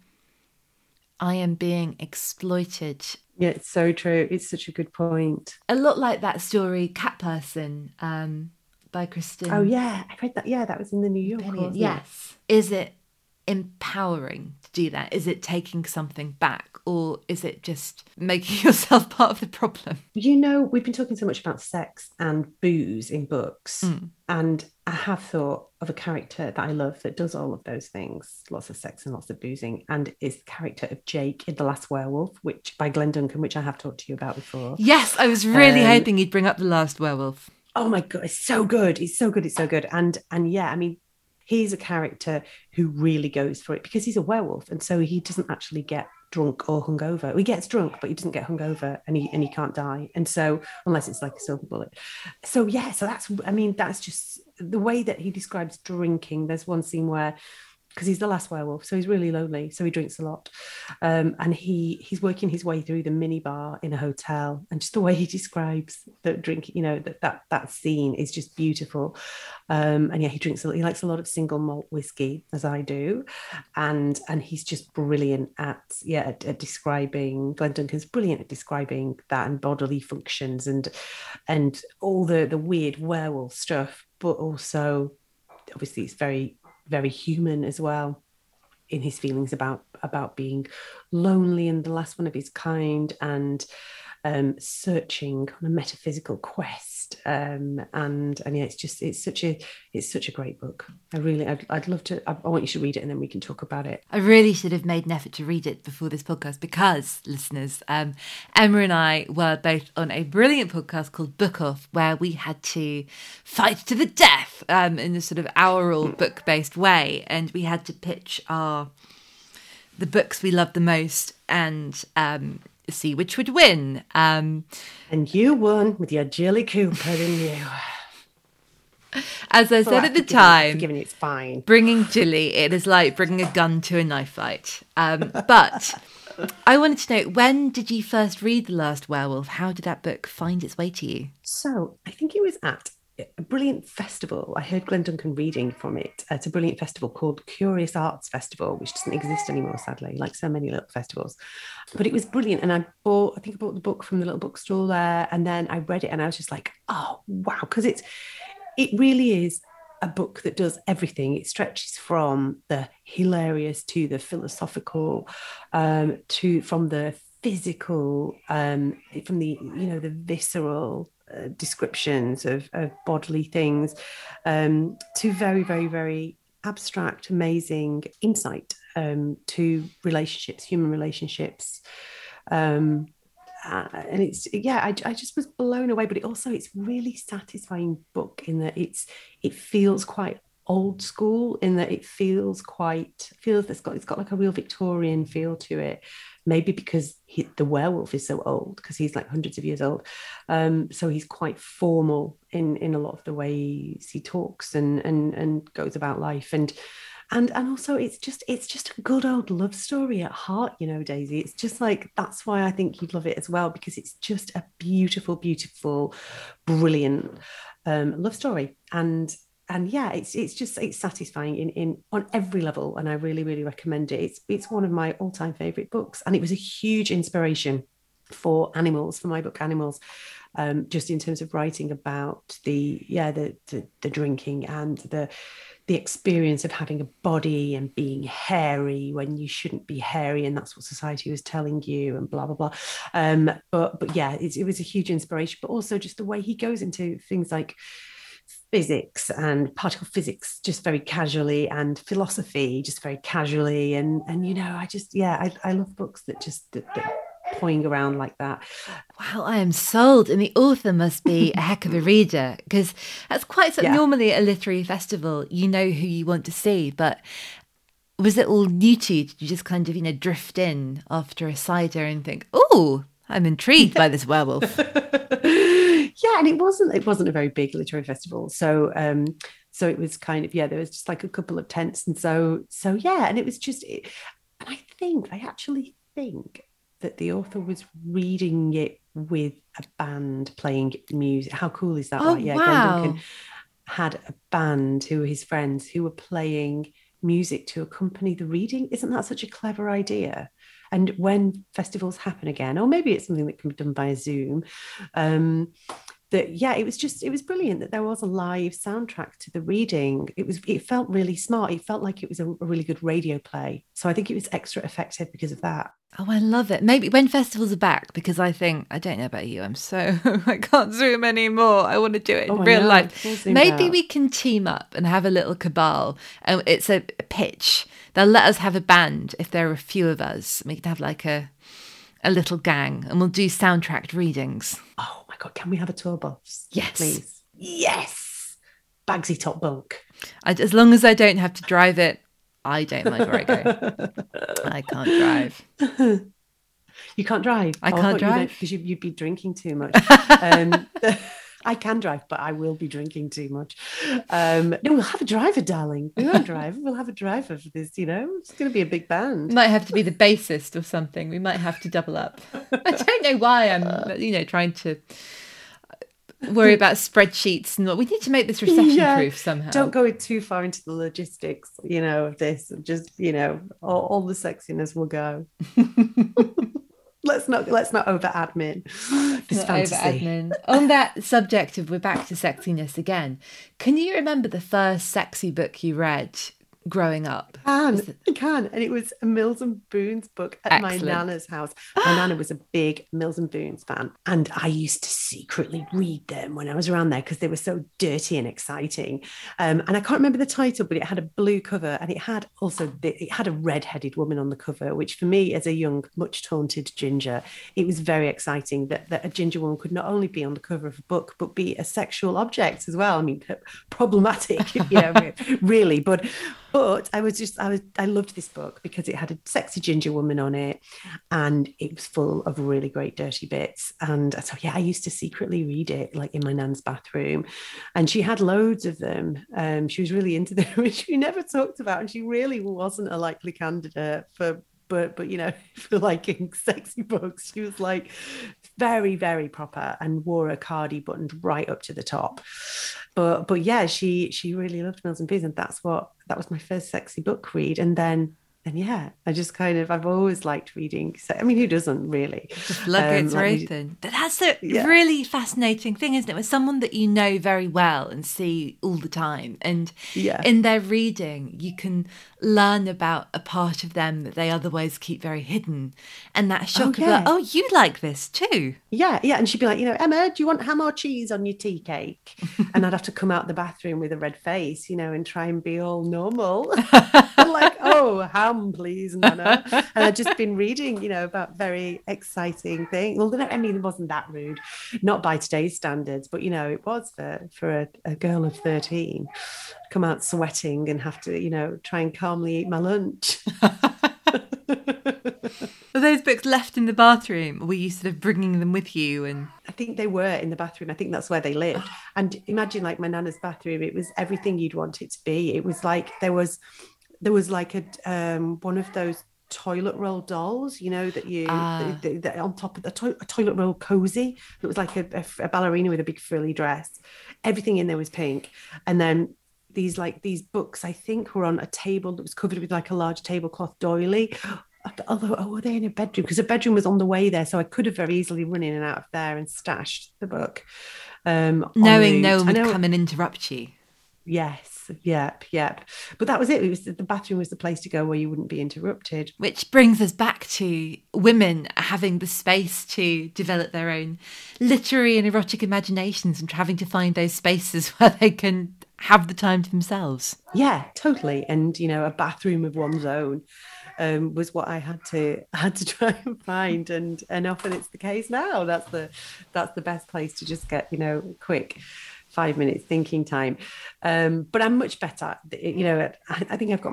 S4: I am being exploited.
S5: Yeah, it's so true. It's such a good point.
S4: A lot like that story, Cat Person, by Kristen.
S5: Oh, yeah. I read that. Yeah, that was in the New Yorker.
S4: Yes. Is it empowering to do that? Is it taking something back? Or is it just making yourself part of the problem?
S5: You know, we've been talking so much about sex and booze in books. And I have thought of a character that I love that does all of those things, lots of sex and lots of boozing, and is the character of Jake in The Last Werewolf, which by Glenn Duncan, which I have talked to you about before.
S4: Yes, I was really hoping you'd bring up The Last Werewolf.
S5: Oh my God, it's so good. It's so good. It's so good. And yeah, I mean, he's a character who really goes for it because he's a werewolf. And so he doesn't actually get drunk or hungover. He gets drunk, but he doesn't get hungover, and he can't die. And so, unless it's like a silver bullet. So yeah, so that's just the way that he describes drinking. There's one scene where, because he's the last werewolf, so he's really lonely, so he drinks a lot, and he's working his way through the minibar in a hotel, and just the way he describes the drink, you know, that scene is just beautiful. And yeah, he likes a lot of single malt whiskey, as I do, and he's just brilliant at describing. Glenn Duncan's brilliant at describing that and bodily functions and all the weird werewolf stuff, but also obviously it's very, very human as well in his feelings about being lonely and the last one of his kind, and searching on a metaphysical quest, and yeah, it's such a great book. I'd love to. I want you to read it, and then we can talk about it.
S4: I really should have made an effort to read it before this podcast because, listeners, Emma and I were both on a brilliant podcast called Book Off, where we had to fight to the death in a sort of aural book-based way, and we had to pitch the books we loved the most and see which would win. And
S5: you won with your Jilly Cooper, didn't you?
S4: As I said at the time,
S5: forgiving you, it's fine.
S4: Bringing Jilly, it is like bringing a gun to a knife fight. But I wanted to know, when did you first read The Last Werewolf? How did that book find its way to you?
S5: So I think it was at a brilliant festival. I heard Glenn Duncan reading from it. It's a brilliant festival called Curious Arts Festival, which doesn't exist anymore, sadly, like so many little festivals. But it was brilliant. And I bought the book from the little bookstore there. And then I read it and I was just like, oh, wow. Because it really is a book that does everything. It stretches from the hilarious to the philosophical, from the physical, from the, the visceral descriptions of bodily things, to very, very, very abstract, amazing insight to relationships, human relationships. And it's, I just was blown away, but it's really satisfying book in that it feels quite old school, in that it's got like a real Victorian feel to it, maybe because the werewolf is so old, because he's like hundreds of years old, so he's quite formal in a lot of the ways he talks and goes about life, and also it's just a good old love story at heart, Daisy. It's just like, that's why I think you'd love it as well, because it's just a beautiful, beautiful, brilliant love story, and yeah, it's satisfying on every level, and I really, really recommend it. It's one of my all-time favorite books, and it was a huge inspiration for my book Animals, just in terms of writing about the drinking and the experience of having a body and being hairy when you shouldn't be hairy, and that's what society was telling you, and blah blah blah. But yeah, it was a huge inspiration, but also just the way he goes into things like physics and particle physics just very casually, and philosophy just very casually, and I love books that toying around like that.
S4: Wow, I am sold. And the author must be a heck of a reader, because that's quite something. Normally at a literary festival, you know who you want to see, but was it all new to you? Did you just kind of drift in after a cider and think, oh, I'm intrigued by this werewolf?
S5: Yeah, and it wasn't a very big literary festival, so it was kind of, there was just like a couple of tents, and so yeah, and it was just, and I think I actually think that the author was reading it with a band playing music. How cool is that?
S4: Oh,
S5: right? Yeah,
S4: wow.
S5: Glenn Duncan had a band who were his friends who were playing music to accompany the reading. Isn't that such a clever idea? And when festivals happen again, or maybe it's something that can be done by Zoom, it was brilliant that there was a live soundtrack to the reading. It felt really smart. It felt like it was a really good radio play. So I think it was extra effective because of that.
S4: Oh, I love it. Maybe when festivals are back, because I don't know about you, I can't Zoom anymore. I want to do it in real life. Maybe we can team up and have a little cabal. It's a pitch. They'll let us have a band if there are a few of us. We can have like a little gang and we'll do soundtracked readings.
S5: Oh my God, can we have a tour bus?
S4: Yes.
S5: Please. Yes. Bagsy top bunk.
S4: As long as I don't have to drive it, I don't mind where I go. I can't drive.
S5: You can't drive?
S4: I can't drive.
S5: Because you'd be drinking too much. I can drive, but I will be drinking too much. No, we'll have a driver, darling. We won't drive. We'll have a driver for this, It's going to be a big band.
S4: Might have to be the bassist or something. We might have to double up. I don't know why I'm, trying to worry about spreadsheets and we need to make this recession-proof somehow.
S5: Don't go too far into the logistics, of this. Just, all the sexiness will go. Let's not over admin.
S4: Over admin. On that subject of we're back to sexiness again. Can you remember the first sexy book you read growing up?
S5: I can. And it was a Mills and Boons book at my Nana's house. My Nana was a big Mills and Boons fan. And I used to secretly read them when I was around there because they were so dirty and exciting. And I can't remember the title, but it had a blue cover and it had a red-headed woman on the cover, which for me as a young, much taunted ginger, it was very exciting that a ginger woman could not only be on the cover of a book, but be a sexual object as well. I mean, problematic, really. But I loved this book because it had a sexy ginger woman on it and it was full of really great dirty bits. And so, I used to secretly read it like in my nan's bathroom and she had loads of them. She was really into them, which we never talked about. And she really wasn't a likely candidate for liking sexy books. She was like very, very proper and wore a cardi buttoned right up to the top. But yeah, she really loved Mills and Boons, and that was my first sexy book read. And then I just I've always liked reading. So, I mean, who doesn't really?
S4: The floodgates are open. But that's the really fascinating thing, isn't it? With someone that you know very well and see all the time. And in their reading, you can learn about a part of them that they otherwise keep very hidden. And that shock of like, oh, you like this too. Yeah.
S5: And she'd be like, Emma, do you want ham or cheese on your tea cake? And I'd have to come out the bathroom with a red face, and try and be all normal. Like, oh, ham, please, Nana. And I'd just been reading, about very exciting things. Well, I mean, it wasn't that rude, not by today's standards, but, it was for a girl of 13, come out sweating and have to, try and calmly eat my lunch.
S4: Were those books left in the bathroom, or were you sort of bringing them with you? And
S5: I think they were in the bathroom. I think that's where they lived. And imagine like my Nana's bathroom, it was everything you'd want it to be. It was like there was like a one of those toilet roll dolls, that you that on top of the a toilet roll cozy. It was like a ballerina with a big frilly dress. Everything in there was pink, and then these books I think were on a table that was covered with like a large tablecloth doily. Although, were they in a bedroom? Because a bedroom was on the way there, so I could have very easily run in and out of there and stashed the book.
S4: Knowing no one would come and interrupt you.
S5: Yes, yep. But that was it. It was the bathroom was the place to go where you wouldn't be interrupted.
S4: Which brings us back to women having the space to develop their own literary and erotic imaginations and having to find those spaces where they can have the time to themselves.
S5: Yeah, totally. And, a bathroom of one's own was what I had to try and find. And often it's the case now. That's the best place to just get, quick 5 minutes thinking time. But I'm much better. I think I've got much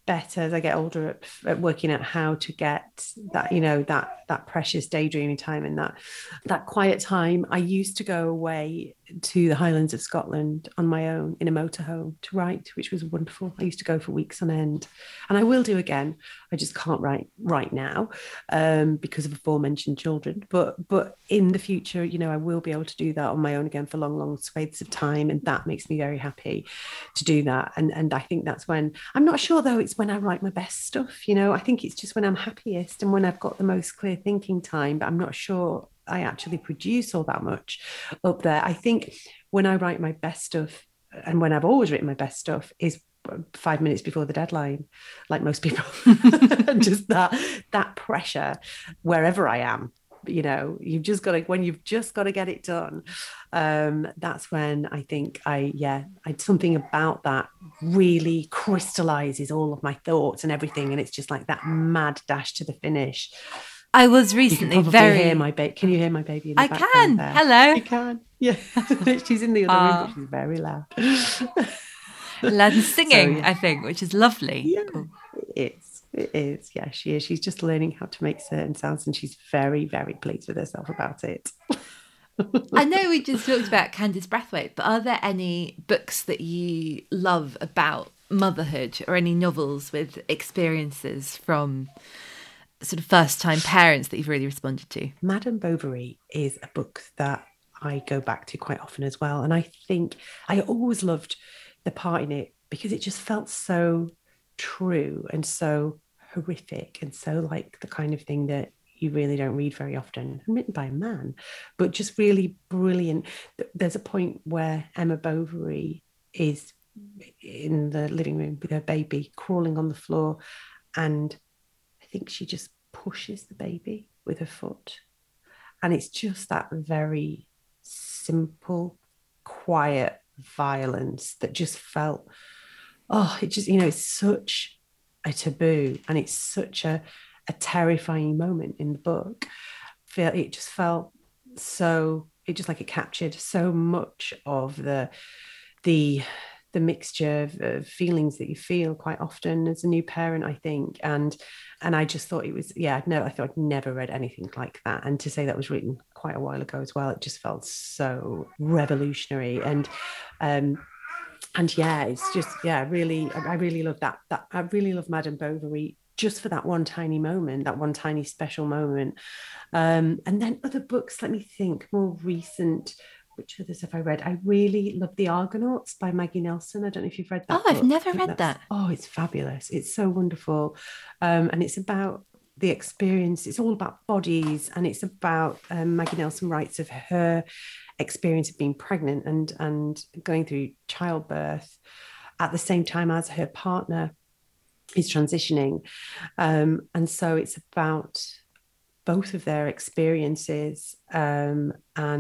S5: better as I get older at working out how to get that, that precious daydreaming time and that quiet time. I used to go away to the Highlands of Scotland on my own in a motorhome to write, which was wonderful. I used to go for weeks on end, and I will do again. I just can't write right now because of aforementioned children. But in the future, I will be able to do that on my own again for long swathes of time, and that makes me very happy to do that. And I think that's when, I'm not sure though, it's when I write my best stuff. I think it's just when I'm happiest and when I've got the most clear thinking time. But I'm not sure I actually produce all that much up there. I think when I write my best stuff, and when I've always written my best stuff, is 5 minutes before the deadline, like most people. Just that pressure wherever I am. You've just got to get it done. That's when I think something about that really crystallizes all of my thoughts and everything, and it's just like that mad dash to the finish.
S4: I was recently
S5: hear my baby. Can you hear my baby in the background?
S4: I can.
S5: There?
S4: Hello.
S5: You can. Yeah. She's in the other room, but she's very loud.
S4: Loud and singing, so, yeah. I think, which is lovely.
S5: Yeah, cool. It is. Yeah, she is. She's just learning how to make certain sounds, and she's very, very pleased with herself about it.
S4: I know we just talked about Candice Brathwaite, but are there any books that you love about motherhood, or any novels with experiences from sort of first-time parents that you've really responded to?
S5: Madame Bovary is a book that I go back to quite often as well. And I think I always loved the part in it because it just felt so true and so horrific and so like the kind of thing that you really don't read very often, and written by a man, but just really brilliant. There's a point where Emma Bovary is in the living room with her baby crawling on the floor, and I think she just pushes the baby with her foot. And it's just that very simple, quiet violence that just felt, it's such a taboo, and it's such a terrifying moment in the book. It just felt so, it captured so much of the mixture of feelings that you feel quite often as a new parent, I think. And I just thought it was, I thought I'd never read anything like that. And to say that was written quite a while ago as well, it just felt so revolutionary. And it's just, I really love that. I really love Madame Bovary just for that one tiny moment, that one tiny special moment. And then other books, let me think, more recent. Which others have I read? I really love The Argonauts by Maggie Nelson. I don't know if you've read that.
S4: I've never read that.
S5: Oh, it's fabulous. It's so wonderful. And it's about the experience. It's all about bodies. And it's about, Maggie Nelson writes of her experience of being pregnant and going through childbirth at the same time as her partner is transitioning. And so it's about both of their experiences and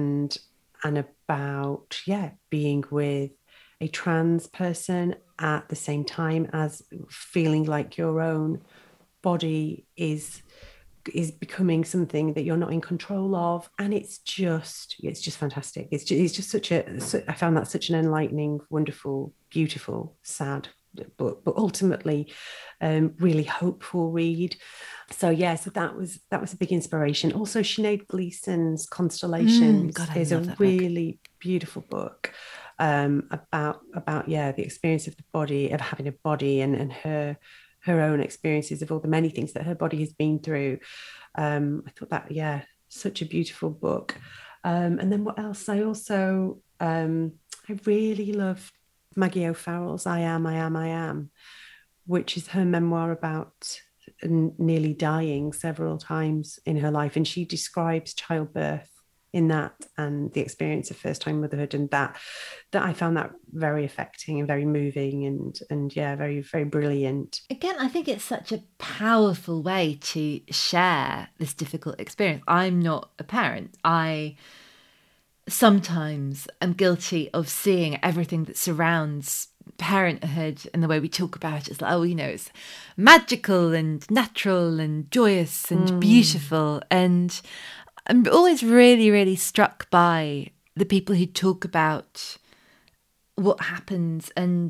S5: about, being with a trans person at the same time as feeling like your own body is becoming something that you're not in control of. And it's just fantastic. It's just I found that such an enlightening, wonderful, beautiful, sad book, but ultimately really hopeful read. So that was a big inspiration. Also, Sinead Gleason's Constellations is a really beautiful book about the experience of the body, of having a body, and her own experiences of all the many things that her body has been through. I thought that such a beautiful book. And then what else? I also I really loved Maggie O'Farrell's I Am, which is her memoir about nearly dying several times in her life. And she describes childbirth in that and the experience of first-time motherhood, and that I found that very affecting and very moving and very, very brilliant.
S4: Again, I think it's such a powerful way to share this difficult experience. I'm not a parent. I sometimes am guilty of seeing everything that surrounds parenthood and the way we talk about it as like, it's magical and natural and joyous and beautiful. And I'm always really, really struck by the people who talk about what happens and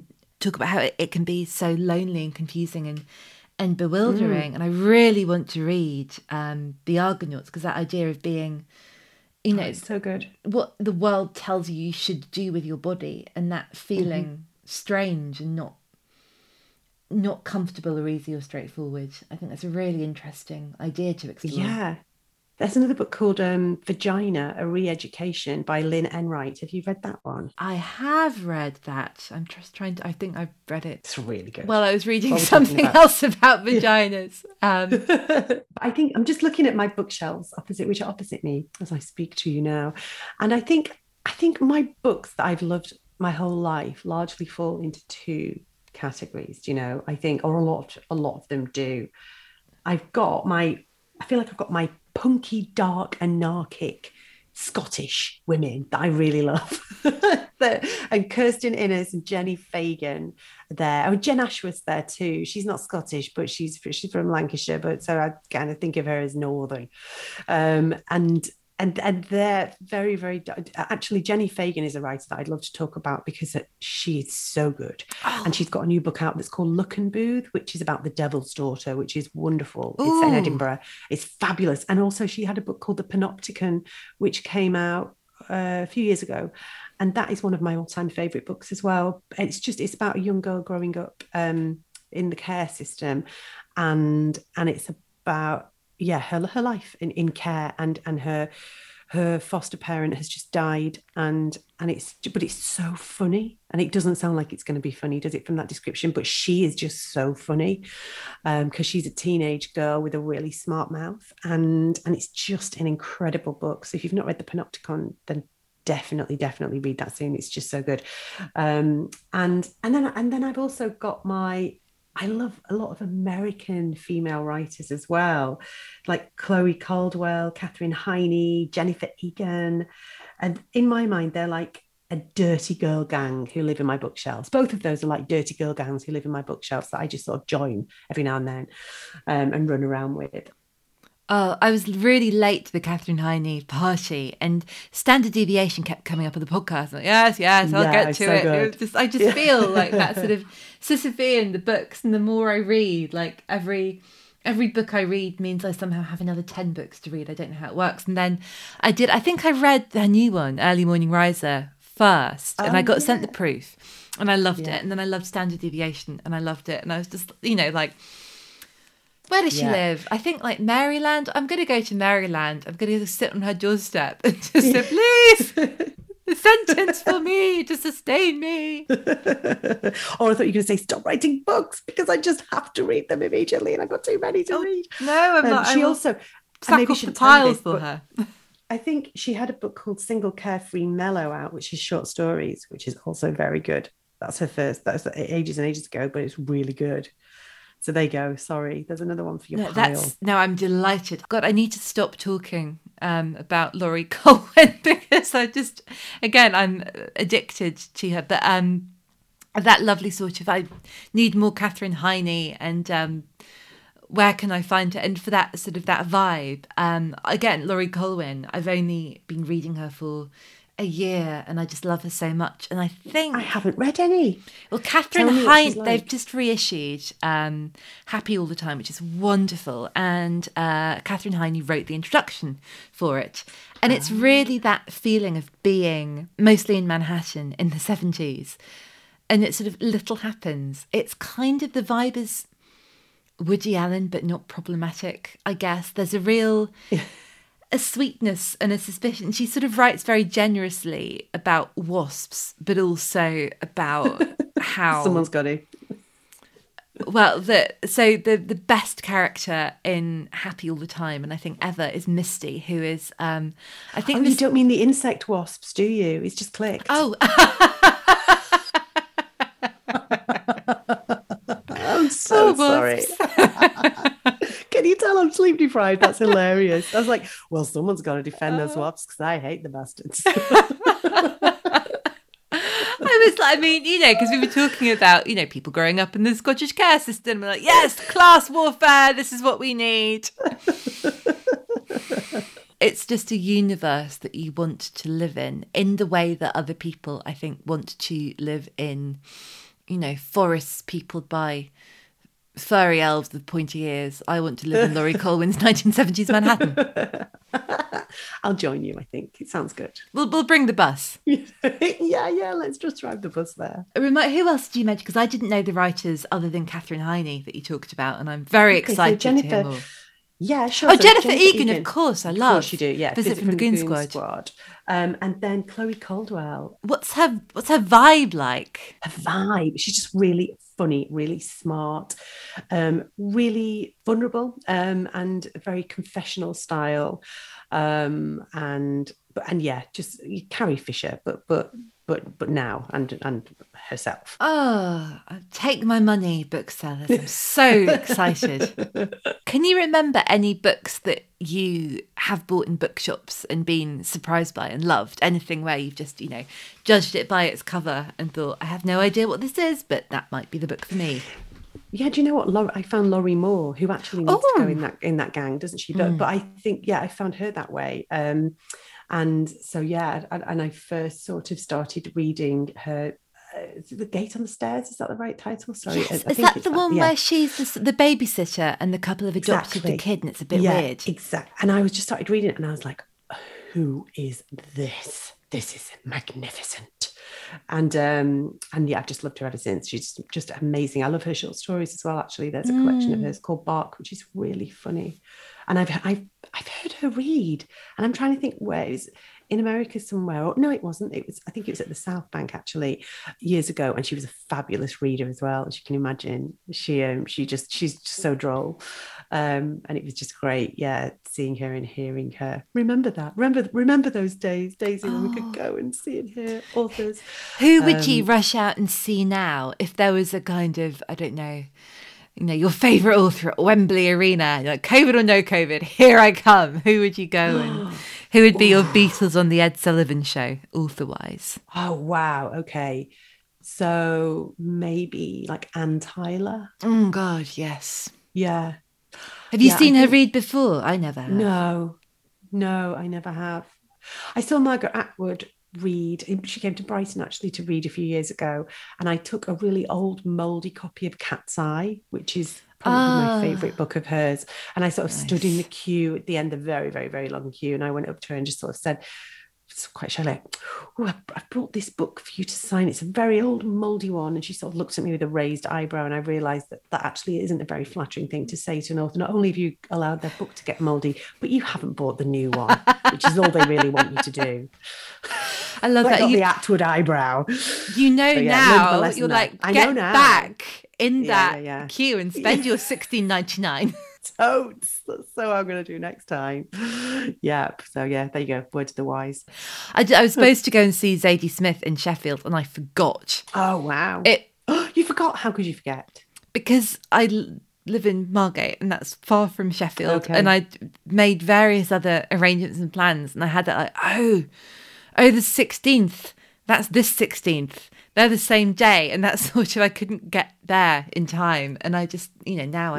S4: talk about how it can be so lonely and confusing and bewildering. And I really want to read The Argonauts, because that idea of being, you know,
S5: it's so good.
S4: What the world tells you should do with your body, and that feeling strange and not comfortable or easy or straightforward. I think that's a really interesting idea to explore.
S5: Yeah. There's another book called Vagina, A Re-Education by Lynn Enright. Have you read that one?
S4: I have read that. I'm just trying to, I think I've read it.
S5: It's really good.
S4: Well, I was reading something else about vaginas.
S5: I think I'm just looking at my bookshelves which are opposite me as I speak to you now. And I think my books that I've loved my whole life largely fall into two categories, you know, I think, or a lot of them do. I feel like I've got my punky, dark, anarchic Scottish women that I really love. And Kirsten Innes and Jenny Fagan are there. Oh, Jen Ashworth's there too. She's not Scottish, but she's from Lancashire, but so I kind of think of her as Northern. And they're very, very... Actually, Jenny Fagan is a writer that I'd love to talk about because she's so good. Oh. And she's got a new book out that's called Luckenbooth, which is about the Devil's Daughter, which is wonderful. Ooh. It's in Edinburgh. It's fabulous. And also she had a book called The Panopticon, which came out a few years ago. And that is one of my all-time favourite books as well. It's about a young girl growing up in the care system. And it's about... her life in care, and her foster parent has just died, but it's so funny, and it doesn't sound like it's going to be funny, does it, from that description? But she is just so funny because she's a teenage girl with a really smart mouth, and it's just an incredible book. So if you've not read The Panopticon, then definitely read that soon. It's just so good. And then I've also got I love a lot of American female writers as well, like Chloe Caldwell, Katherine Heine, Jennifer Egan. And in my mind, they're like a dirty girl gang who live in my bookshelves. Both of those are like dirty girl gangs who live in my bookshelves that I just sort of join every now and then and run around with.
S4: Oh, I was really late to the Katherine Heine party, and Standard Deviation kept coming up on the podcast. Like, yes, I'll get to it. I just feel like that sort of Sisyphean, the books, and the more I read, like every book I read means I somehow have another 10 books to read. I don't know how it works. And then I think I read the new one, Early Morning Riser, first, and I got sent the proof, and I loved it. And then I loved Standard Deviation, and I loved it. And I was just, like... Where does she live? I think like Maryland. I'm going to go to Maryland. I'm going to sit on her doorstep and just say, please, a sentence for me to sustain me.
S5: Or I thought you were going to say, stop writing books because I just have to read them immediately and I've got too many to read.
S4: No, I'm not.
S5: She also...
S4: Sack off the piles for her.
S5: I think she had a book called Single Carefree Mellow out, which is short stories, which is also very good. That's her first. That was ages and ages ago, but it's really good. So there you go. Sorry, there's another one for your pile.
S4: No, I'm delighted. God, I need to stop talking about Laurie Colwyn because I'm addicted to her. But that lovely sort of, I need more Katherine Heine, and where can I find her? And for that sort of that vibe, again, Laurie Colwyn, I've only been reading her for a year, and I just love her so much. And I think
S5: I haven't read any.
S4: Well, Katherine Heine, they've just reissued Happy All the Time, which is wonderful, and Katherine Heine wrote the introduction for it, and it's really that feeling of being mostly in Manhattan in the 70s, and it sort of little happens. It's kind of the vibe is Woody Allen, but not problematic, I guess. There's a real a sweetness and a suspicion. She sort of writes very generously about wasps, but also about how
S5: someone's got to.
S4: Well, the best character in Happy All the Time, and I think ever, is Misty, who is I think
S5: you don't mean the insect wasps, do you? It's just clicked.
S4: Oh.
S5: I'm so sorry. Can you tell I'm sleep deprived? That's hilarious. I was like, well, someone's got to defend those wasps because I hate the bastards.
S4: Because we were talking about, people growing up in the Scottish care system. We're like, yes, class warfare, this is what we need. It's just a universe that you want to live in the way that other people, I think, want to live in, forests peopled by furry elves with pointy ears. I want to live in Laurie Colwin's 1970s Manhattan.
S5: I'll join you, I think. It sounds good.
S4: We'll bring the bus.
S5: yeah, let's just drive the bus there.
S4: Who else did you mention? Because I didn't know the writers other than Catherine Heine that you talked about, and I'm very excited to hear more.
S5: Yeah, sure.
S4: Oh, so Jennifer Egan, of course, I love.
S5: Of course you do, yeah.
S4: Visit from the Goon Squad.
S5: And then Chloe Caldwell.
S4: What's her vibe like?
S5: Her vibe, she's just really funny, really smart, really vulnerable, and very confessional style. And yeah, just Carrie Fisher, but now and herself.
S4: Oh, take my money, booksellers. I'm so excited. Can you remember any books that you have bought in bookshops and been surprised by and loved? Anything where you've just, judged it by its cover and thought, I have no idea what this is, but that might be the book for me.
S5: Yeah, do you know what? I found Laurie Moore, who actually needs to go in that gang, doesn't she? But I think, I found her that way. And so, and I first sort of started reading her, The Gate on the Stairs, is that the right title? Sorry.
S4: Yes. Is that the one where she's the babysitter and the couple have adopted the kid and it's a bit weird?
S5: Exactly. And I just started reading it and I was like, who is this? This is magnificent. And I've just loved her ever since. She's just amazing. I love her short stories as well, actually. There's a collection of hers called Bark, which is really funny. And I've heard her read, and I'm trying to think where it was in America somewhere. Or, no, it wasn't. I think it was at the South Bank actually years ago, and she was a fabulous reader as well, as you can imagine. She's just so droll, and it was just great. Yeah, seeing her and hearing her. Remember that. Remember those days, Daisy, when we could go and see and hear authors.
S4: Who would you rush out and see now if there was a kind of, I don't know, your favourite author at Wembley Arena, like COVID or no COVID, here I come. Who would you go and who would be your Beatles on the Ed Sullivan Show, author-wise?
S5: Oh, wow. Okay. So maybe like Anne Tyler.
S4: Oh, God, yes.
S5: Yeah.
S4: Have you seen her read before? I never have.
S5: No, I never have. I saw Margaret Atwood read. She came to Brighton actually to read a few years ago, and I took a really old mouldy copy of Cat's Eye, which is probably my favourite book of hers, and I sort of stood in the queue at the end of a very, very, very long queue, and I went up to her and just sort of said, quite shy, like, I've brought this book for you to sign. It's a very old mouldy one. And she sort of looked at me with a raised eyebrow, and I realised that actually isn't a very flattering thing to say to an author. Not only have you allowed their book to get mouldy, but you haven't bought the new one, which is all they really want you to do.
S4: I love that.
S5: The Atwood eyebrow.
S4: Now, you're like, get back in that queue and spend your $16.99.
S5: Totes. That's so I'm going to do next time. Yeah. So there you go. Word to the wise.
S4: I was supposed to go and see Zadie Smith in Sheffield, and I forgot.
S5: Oh wow! You forgot? How could you forget?
S4: Because I live in Margate, and that's far from Sheffield, and I made various other arrangements and plans, and I had that like, oh, the 16th. That's this 16th. They're the same day, and that's sort of I couldn't get there in time, and I just now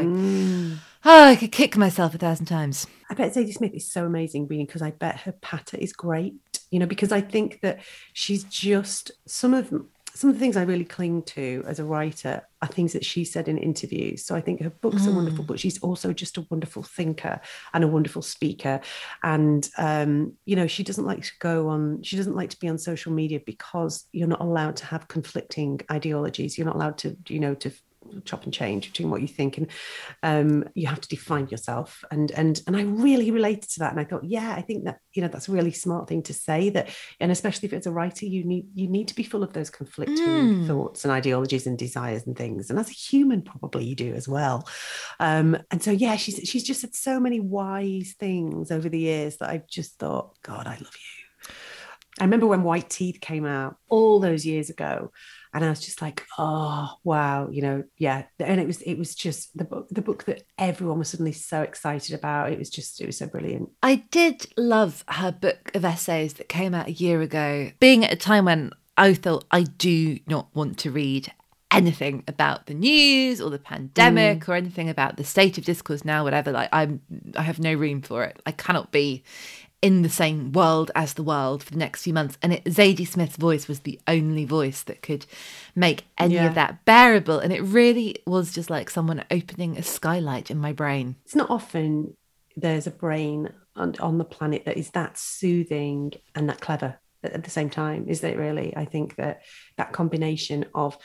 S4: I could kick myself 1,000 times.
S5: I bet Zadie Smith is so amazing reading, because I bet her patter is great, because I think that she's just some of the things I really cling to as a writer are things that she said in interviews. So I think her books are wonderful, but she's also just a wonderful thinker and a wonderful speaker. And, she doesn't like to be on social media because you're not allowed to have conflicting ideologies. You're not allowed to, to chop and change between what you think, and you have to define yourself, and I really related to that, and I thought, I think that that's a really smart thing to say, that, and especially if it's a writer, you need to be full of those conflicting thoughts and ideologies and desires and things, and as a human probably you do as well, and so she's just said so many wise things over the years that I've just thought, God, I love you. I remember when White Teeth came out all those years ago, and I was just like, oh, wow, And it was just the book that everyone was suddenly so excited about. It was so brilliant.
S4: I did love her book of essays that came out a year ago, being at a time when I thought I do not want to read anything about the news or the pandemic or anything about the state of discourse now, whatever. Like I have no room for it. I cannot be in the same world as the world for the next few months. And Zadie Smith's voice was the only voice that could make any of that bearable. And it really was just like someone opening a skylight in my brain.
S5: It's not often there's a brain on the planet that is that soothing and that clever at the same time, is it really? I think that combination of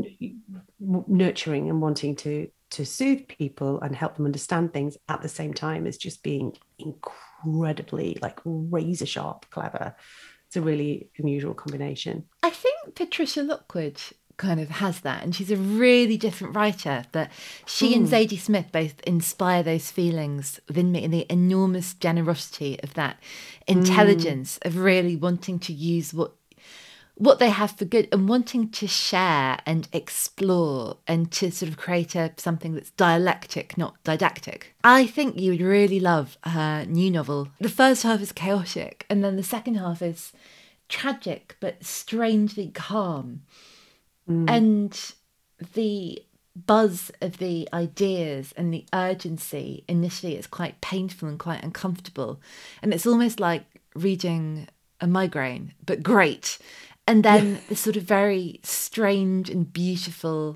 S5: nurturing and wanting to soothe people and help them understand things at the same time as just being incredibly like razor sharp clever. It's a really unusual combination.
S4: I think Patricia Lockwood kind of has that, and she's a really different writer, but she and Zadie Smith both inspire those feelings within me, and the enormous generosity of that intelligence of really wanting to use what they have for good and wanting to share and explore and to sort of create something that's dialectic, not didactic. I think you would really love her new novel. The first half is chaotic, and then the second half is tragic but strangely calm. And the buzz of the ideas and the urgency initially is quite painful and quite uncomfortable. And it's almost like reading a migraine, but great. And then the sort of very strange and beautiful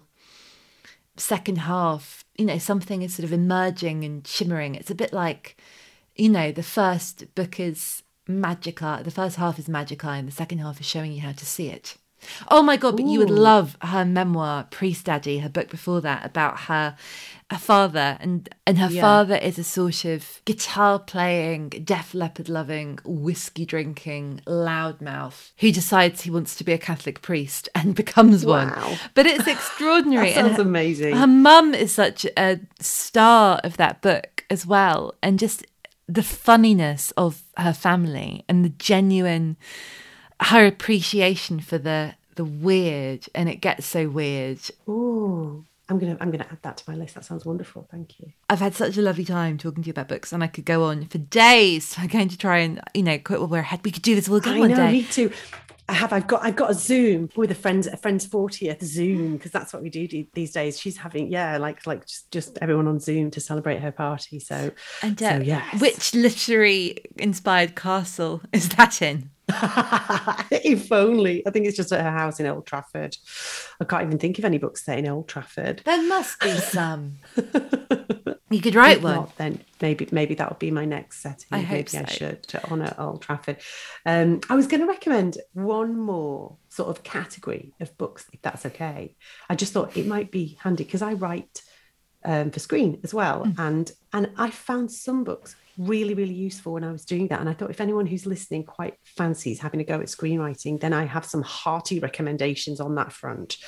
S4: second half, something is sort of emerging and shimmering. It's a bit like, the first book is magic art. The first half is magic art and the second half is showing you how to see it. Oh my God, but you would love her memoir, Priest Daddy, her book before that, about her father. And her father is a sort of guitar playing, Def Leppard loving, whiskey drinking loudmouth who decides he wants to be a Catholic priest and becomes one. But it's extraordinary.
S5: That sounds amazing.
S4: Her mum is such a star of that book as well. And just the funniness of her family and the genuine... her appreciation for the weird, and it gets so weird.
S5: Oh, I'm gonna add that to my list. That sounds wonderful. Thank you.
S4: I've had such a lovely time talking to you about books, and I could go on for days. I'm going to try and quit while we're ahead. We could do this all again one day.
S5: Me too. I've got a Zoom with a friend's 40th Zoom, because that's what we do these days. She's having like just everyone on Zoom to celebrate her party. So yes.
S4: Which literary inspired castle is that in?
S5: If only. I think it's just at her house in Old Trafford. I can't even think of any books set in Old Trafford.
S4: There must be some. You could write one.
S5: Not, then maybe that would be my next setting.
S4: I hope
S5: I should, to honour Old Trafford. I was going to recommend one more sort of category of books, if that's okay. I just thought it might be handy because I write for screen as well, and I found some books really, really useful when I was doing that. And I thought if anyone who's listening quite fancies having a go at screenwriting, then I have some hearty recommendations on that front.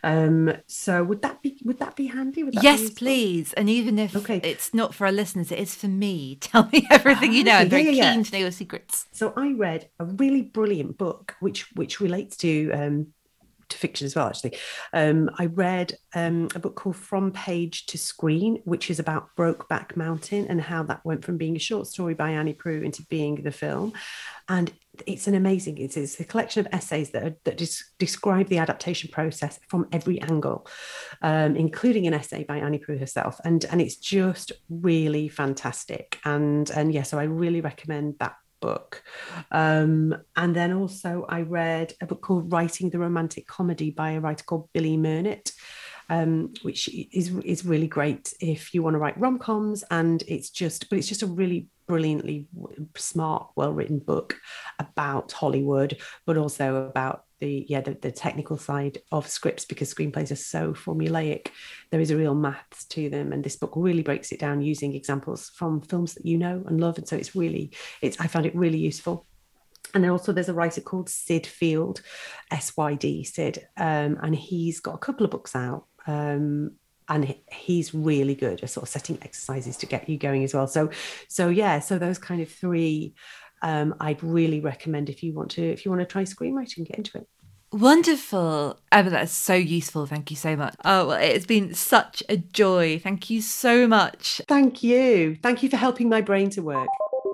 S5: So would that be handy?
S4: Yes, please. And even if it's not for our listeners, it is for me. Tell me everything you know. I'm very keen to know your secrets.
S5: So I read a really brilliant book which relates to fiction as well, actually. I read a book called From Page to Screen, which is about Brokeback Mountain and how that went from being a short story by Annie Proulx into being the film. And it's an amazing, it's a collection of essays that describe the adaptation process from every angle, including an essay by Annie Proulx herself. And it's just really fantastic. And so I really recommend that book. And then also I read a book called Writing the Romantic Comedy by a writer called Billy Murnett, which is really great if you want to write rom-coms. And it's just a really brilliantly smart, well-written book about Hollywood, but also about the technical side of scripts, because screenplays are so formulaic. There is a real maths to them, and this book really breaks it down using examples from films that you know and love. And so I found it really useful. And then also there's a writer called Syd Field, SYD, Syd, and he's got a couple of books out. And he's really good at sort of setting exercises to get you going as well. So those kind of three, I'd really recommend if you want to try screenwriting, get into it.
S4: Wonderful. Emma, that's so useful. Thank you so much. Oh, well, it's been such a joy. Thank you so much.
S5: Thank you. Thank you for helping my brain to work.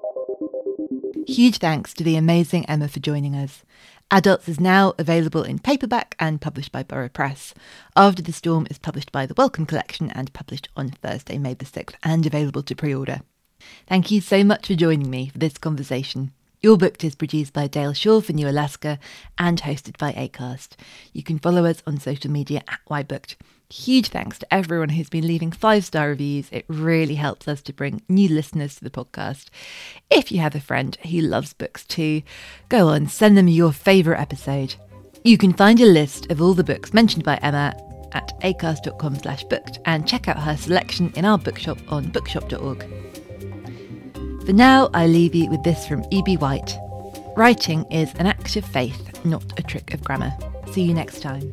S4: Huge thanks to the amazing Emma for joining us. Adults is now available in paperback and published by Borough Press. After the Storm is published by the Wellcome Collection and published on Thursday, May the 6th, and available to pre-order. Thank you so much for joining me for this conversation. You're Booked is produced by Dale Shaw for New Alaska and hosted by Acast. You can follow us on social media at YBooked. Huge thanks to everyone who's been leaving 5-star reviews. It really helps us to bring new listeners to the podcast. If you have a friend who loves books too, go on, send them your favourite episode. You can find a list of all the books mentioned by Emma at acast.com/booked and check out her selection in our bookshop on bookshop.org. For now, I leave you with this from E.B. White. Writing is an act of faith, not a trick of grammar. See you next time.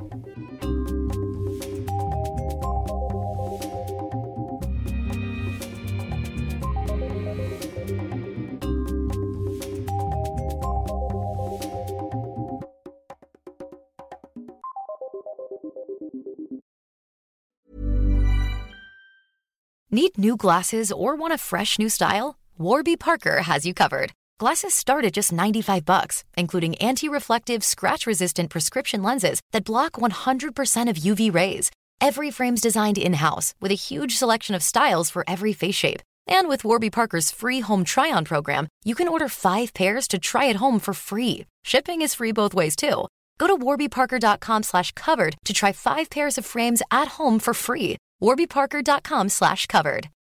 S8: Need new glasses or want a fresh new style? Warby Parker has you covered. Glasses start at just $95, including anti-reflective, scratch-resistant prescription lenses that block 100% of UV rays. Every frame's designed in-house with a huge selection of styles for every face shape. And with Warby Parker's free home try-on program, you can order 5 pairs to try at home for free. Shipping is free both ways, too. Go to warbyparker.com/covered to try 5 pairs of frames at home for free. warbyparker.com/covered.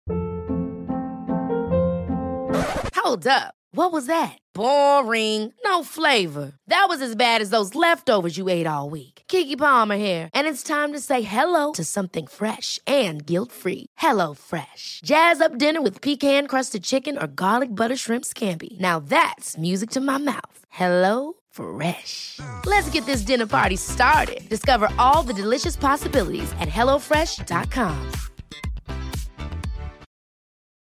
S9: Hold up. What was that? Boring. No flavor. That was as bad as those leftovers you ate all week. Keke Palmer here, and it's time to say hello to something fresh and guilt-free. Hello Fresh. Jazz up dinner with pecan-crusted chicken or garlic butter shrimp scampi. Now that's music to my mouth. Hello Fresh. Let's get this dinner party started. Discover all the delicious possibilities at HelloFresh.com.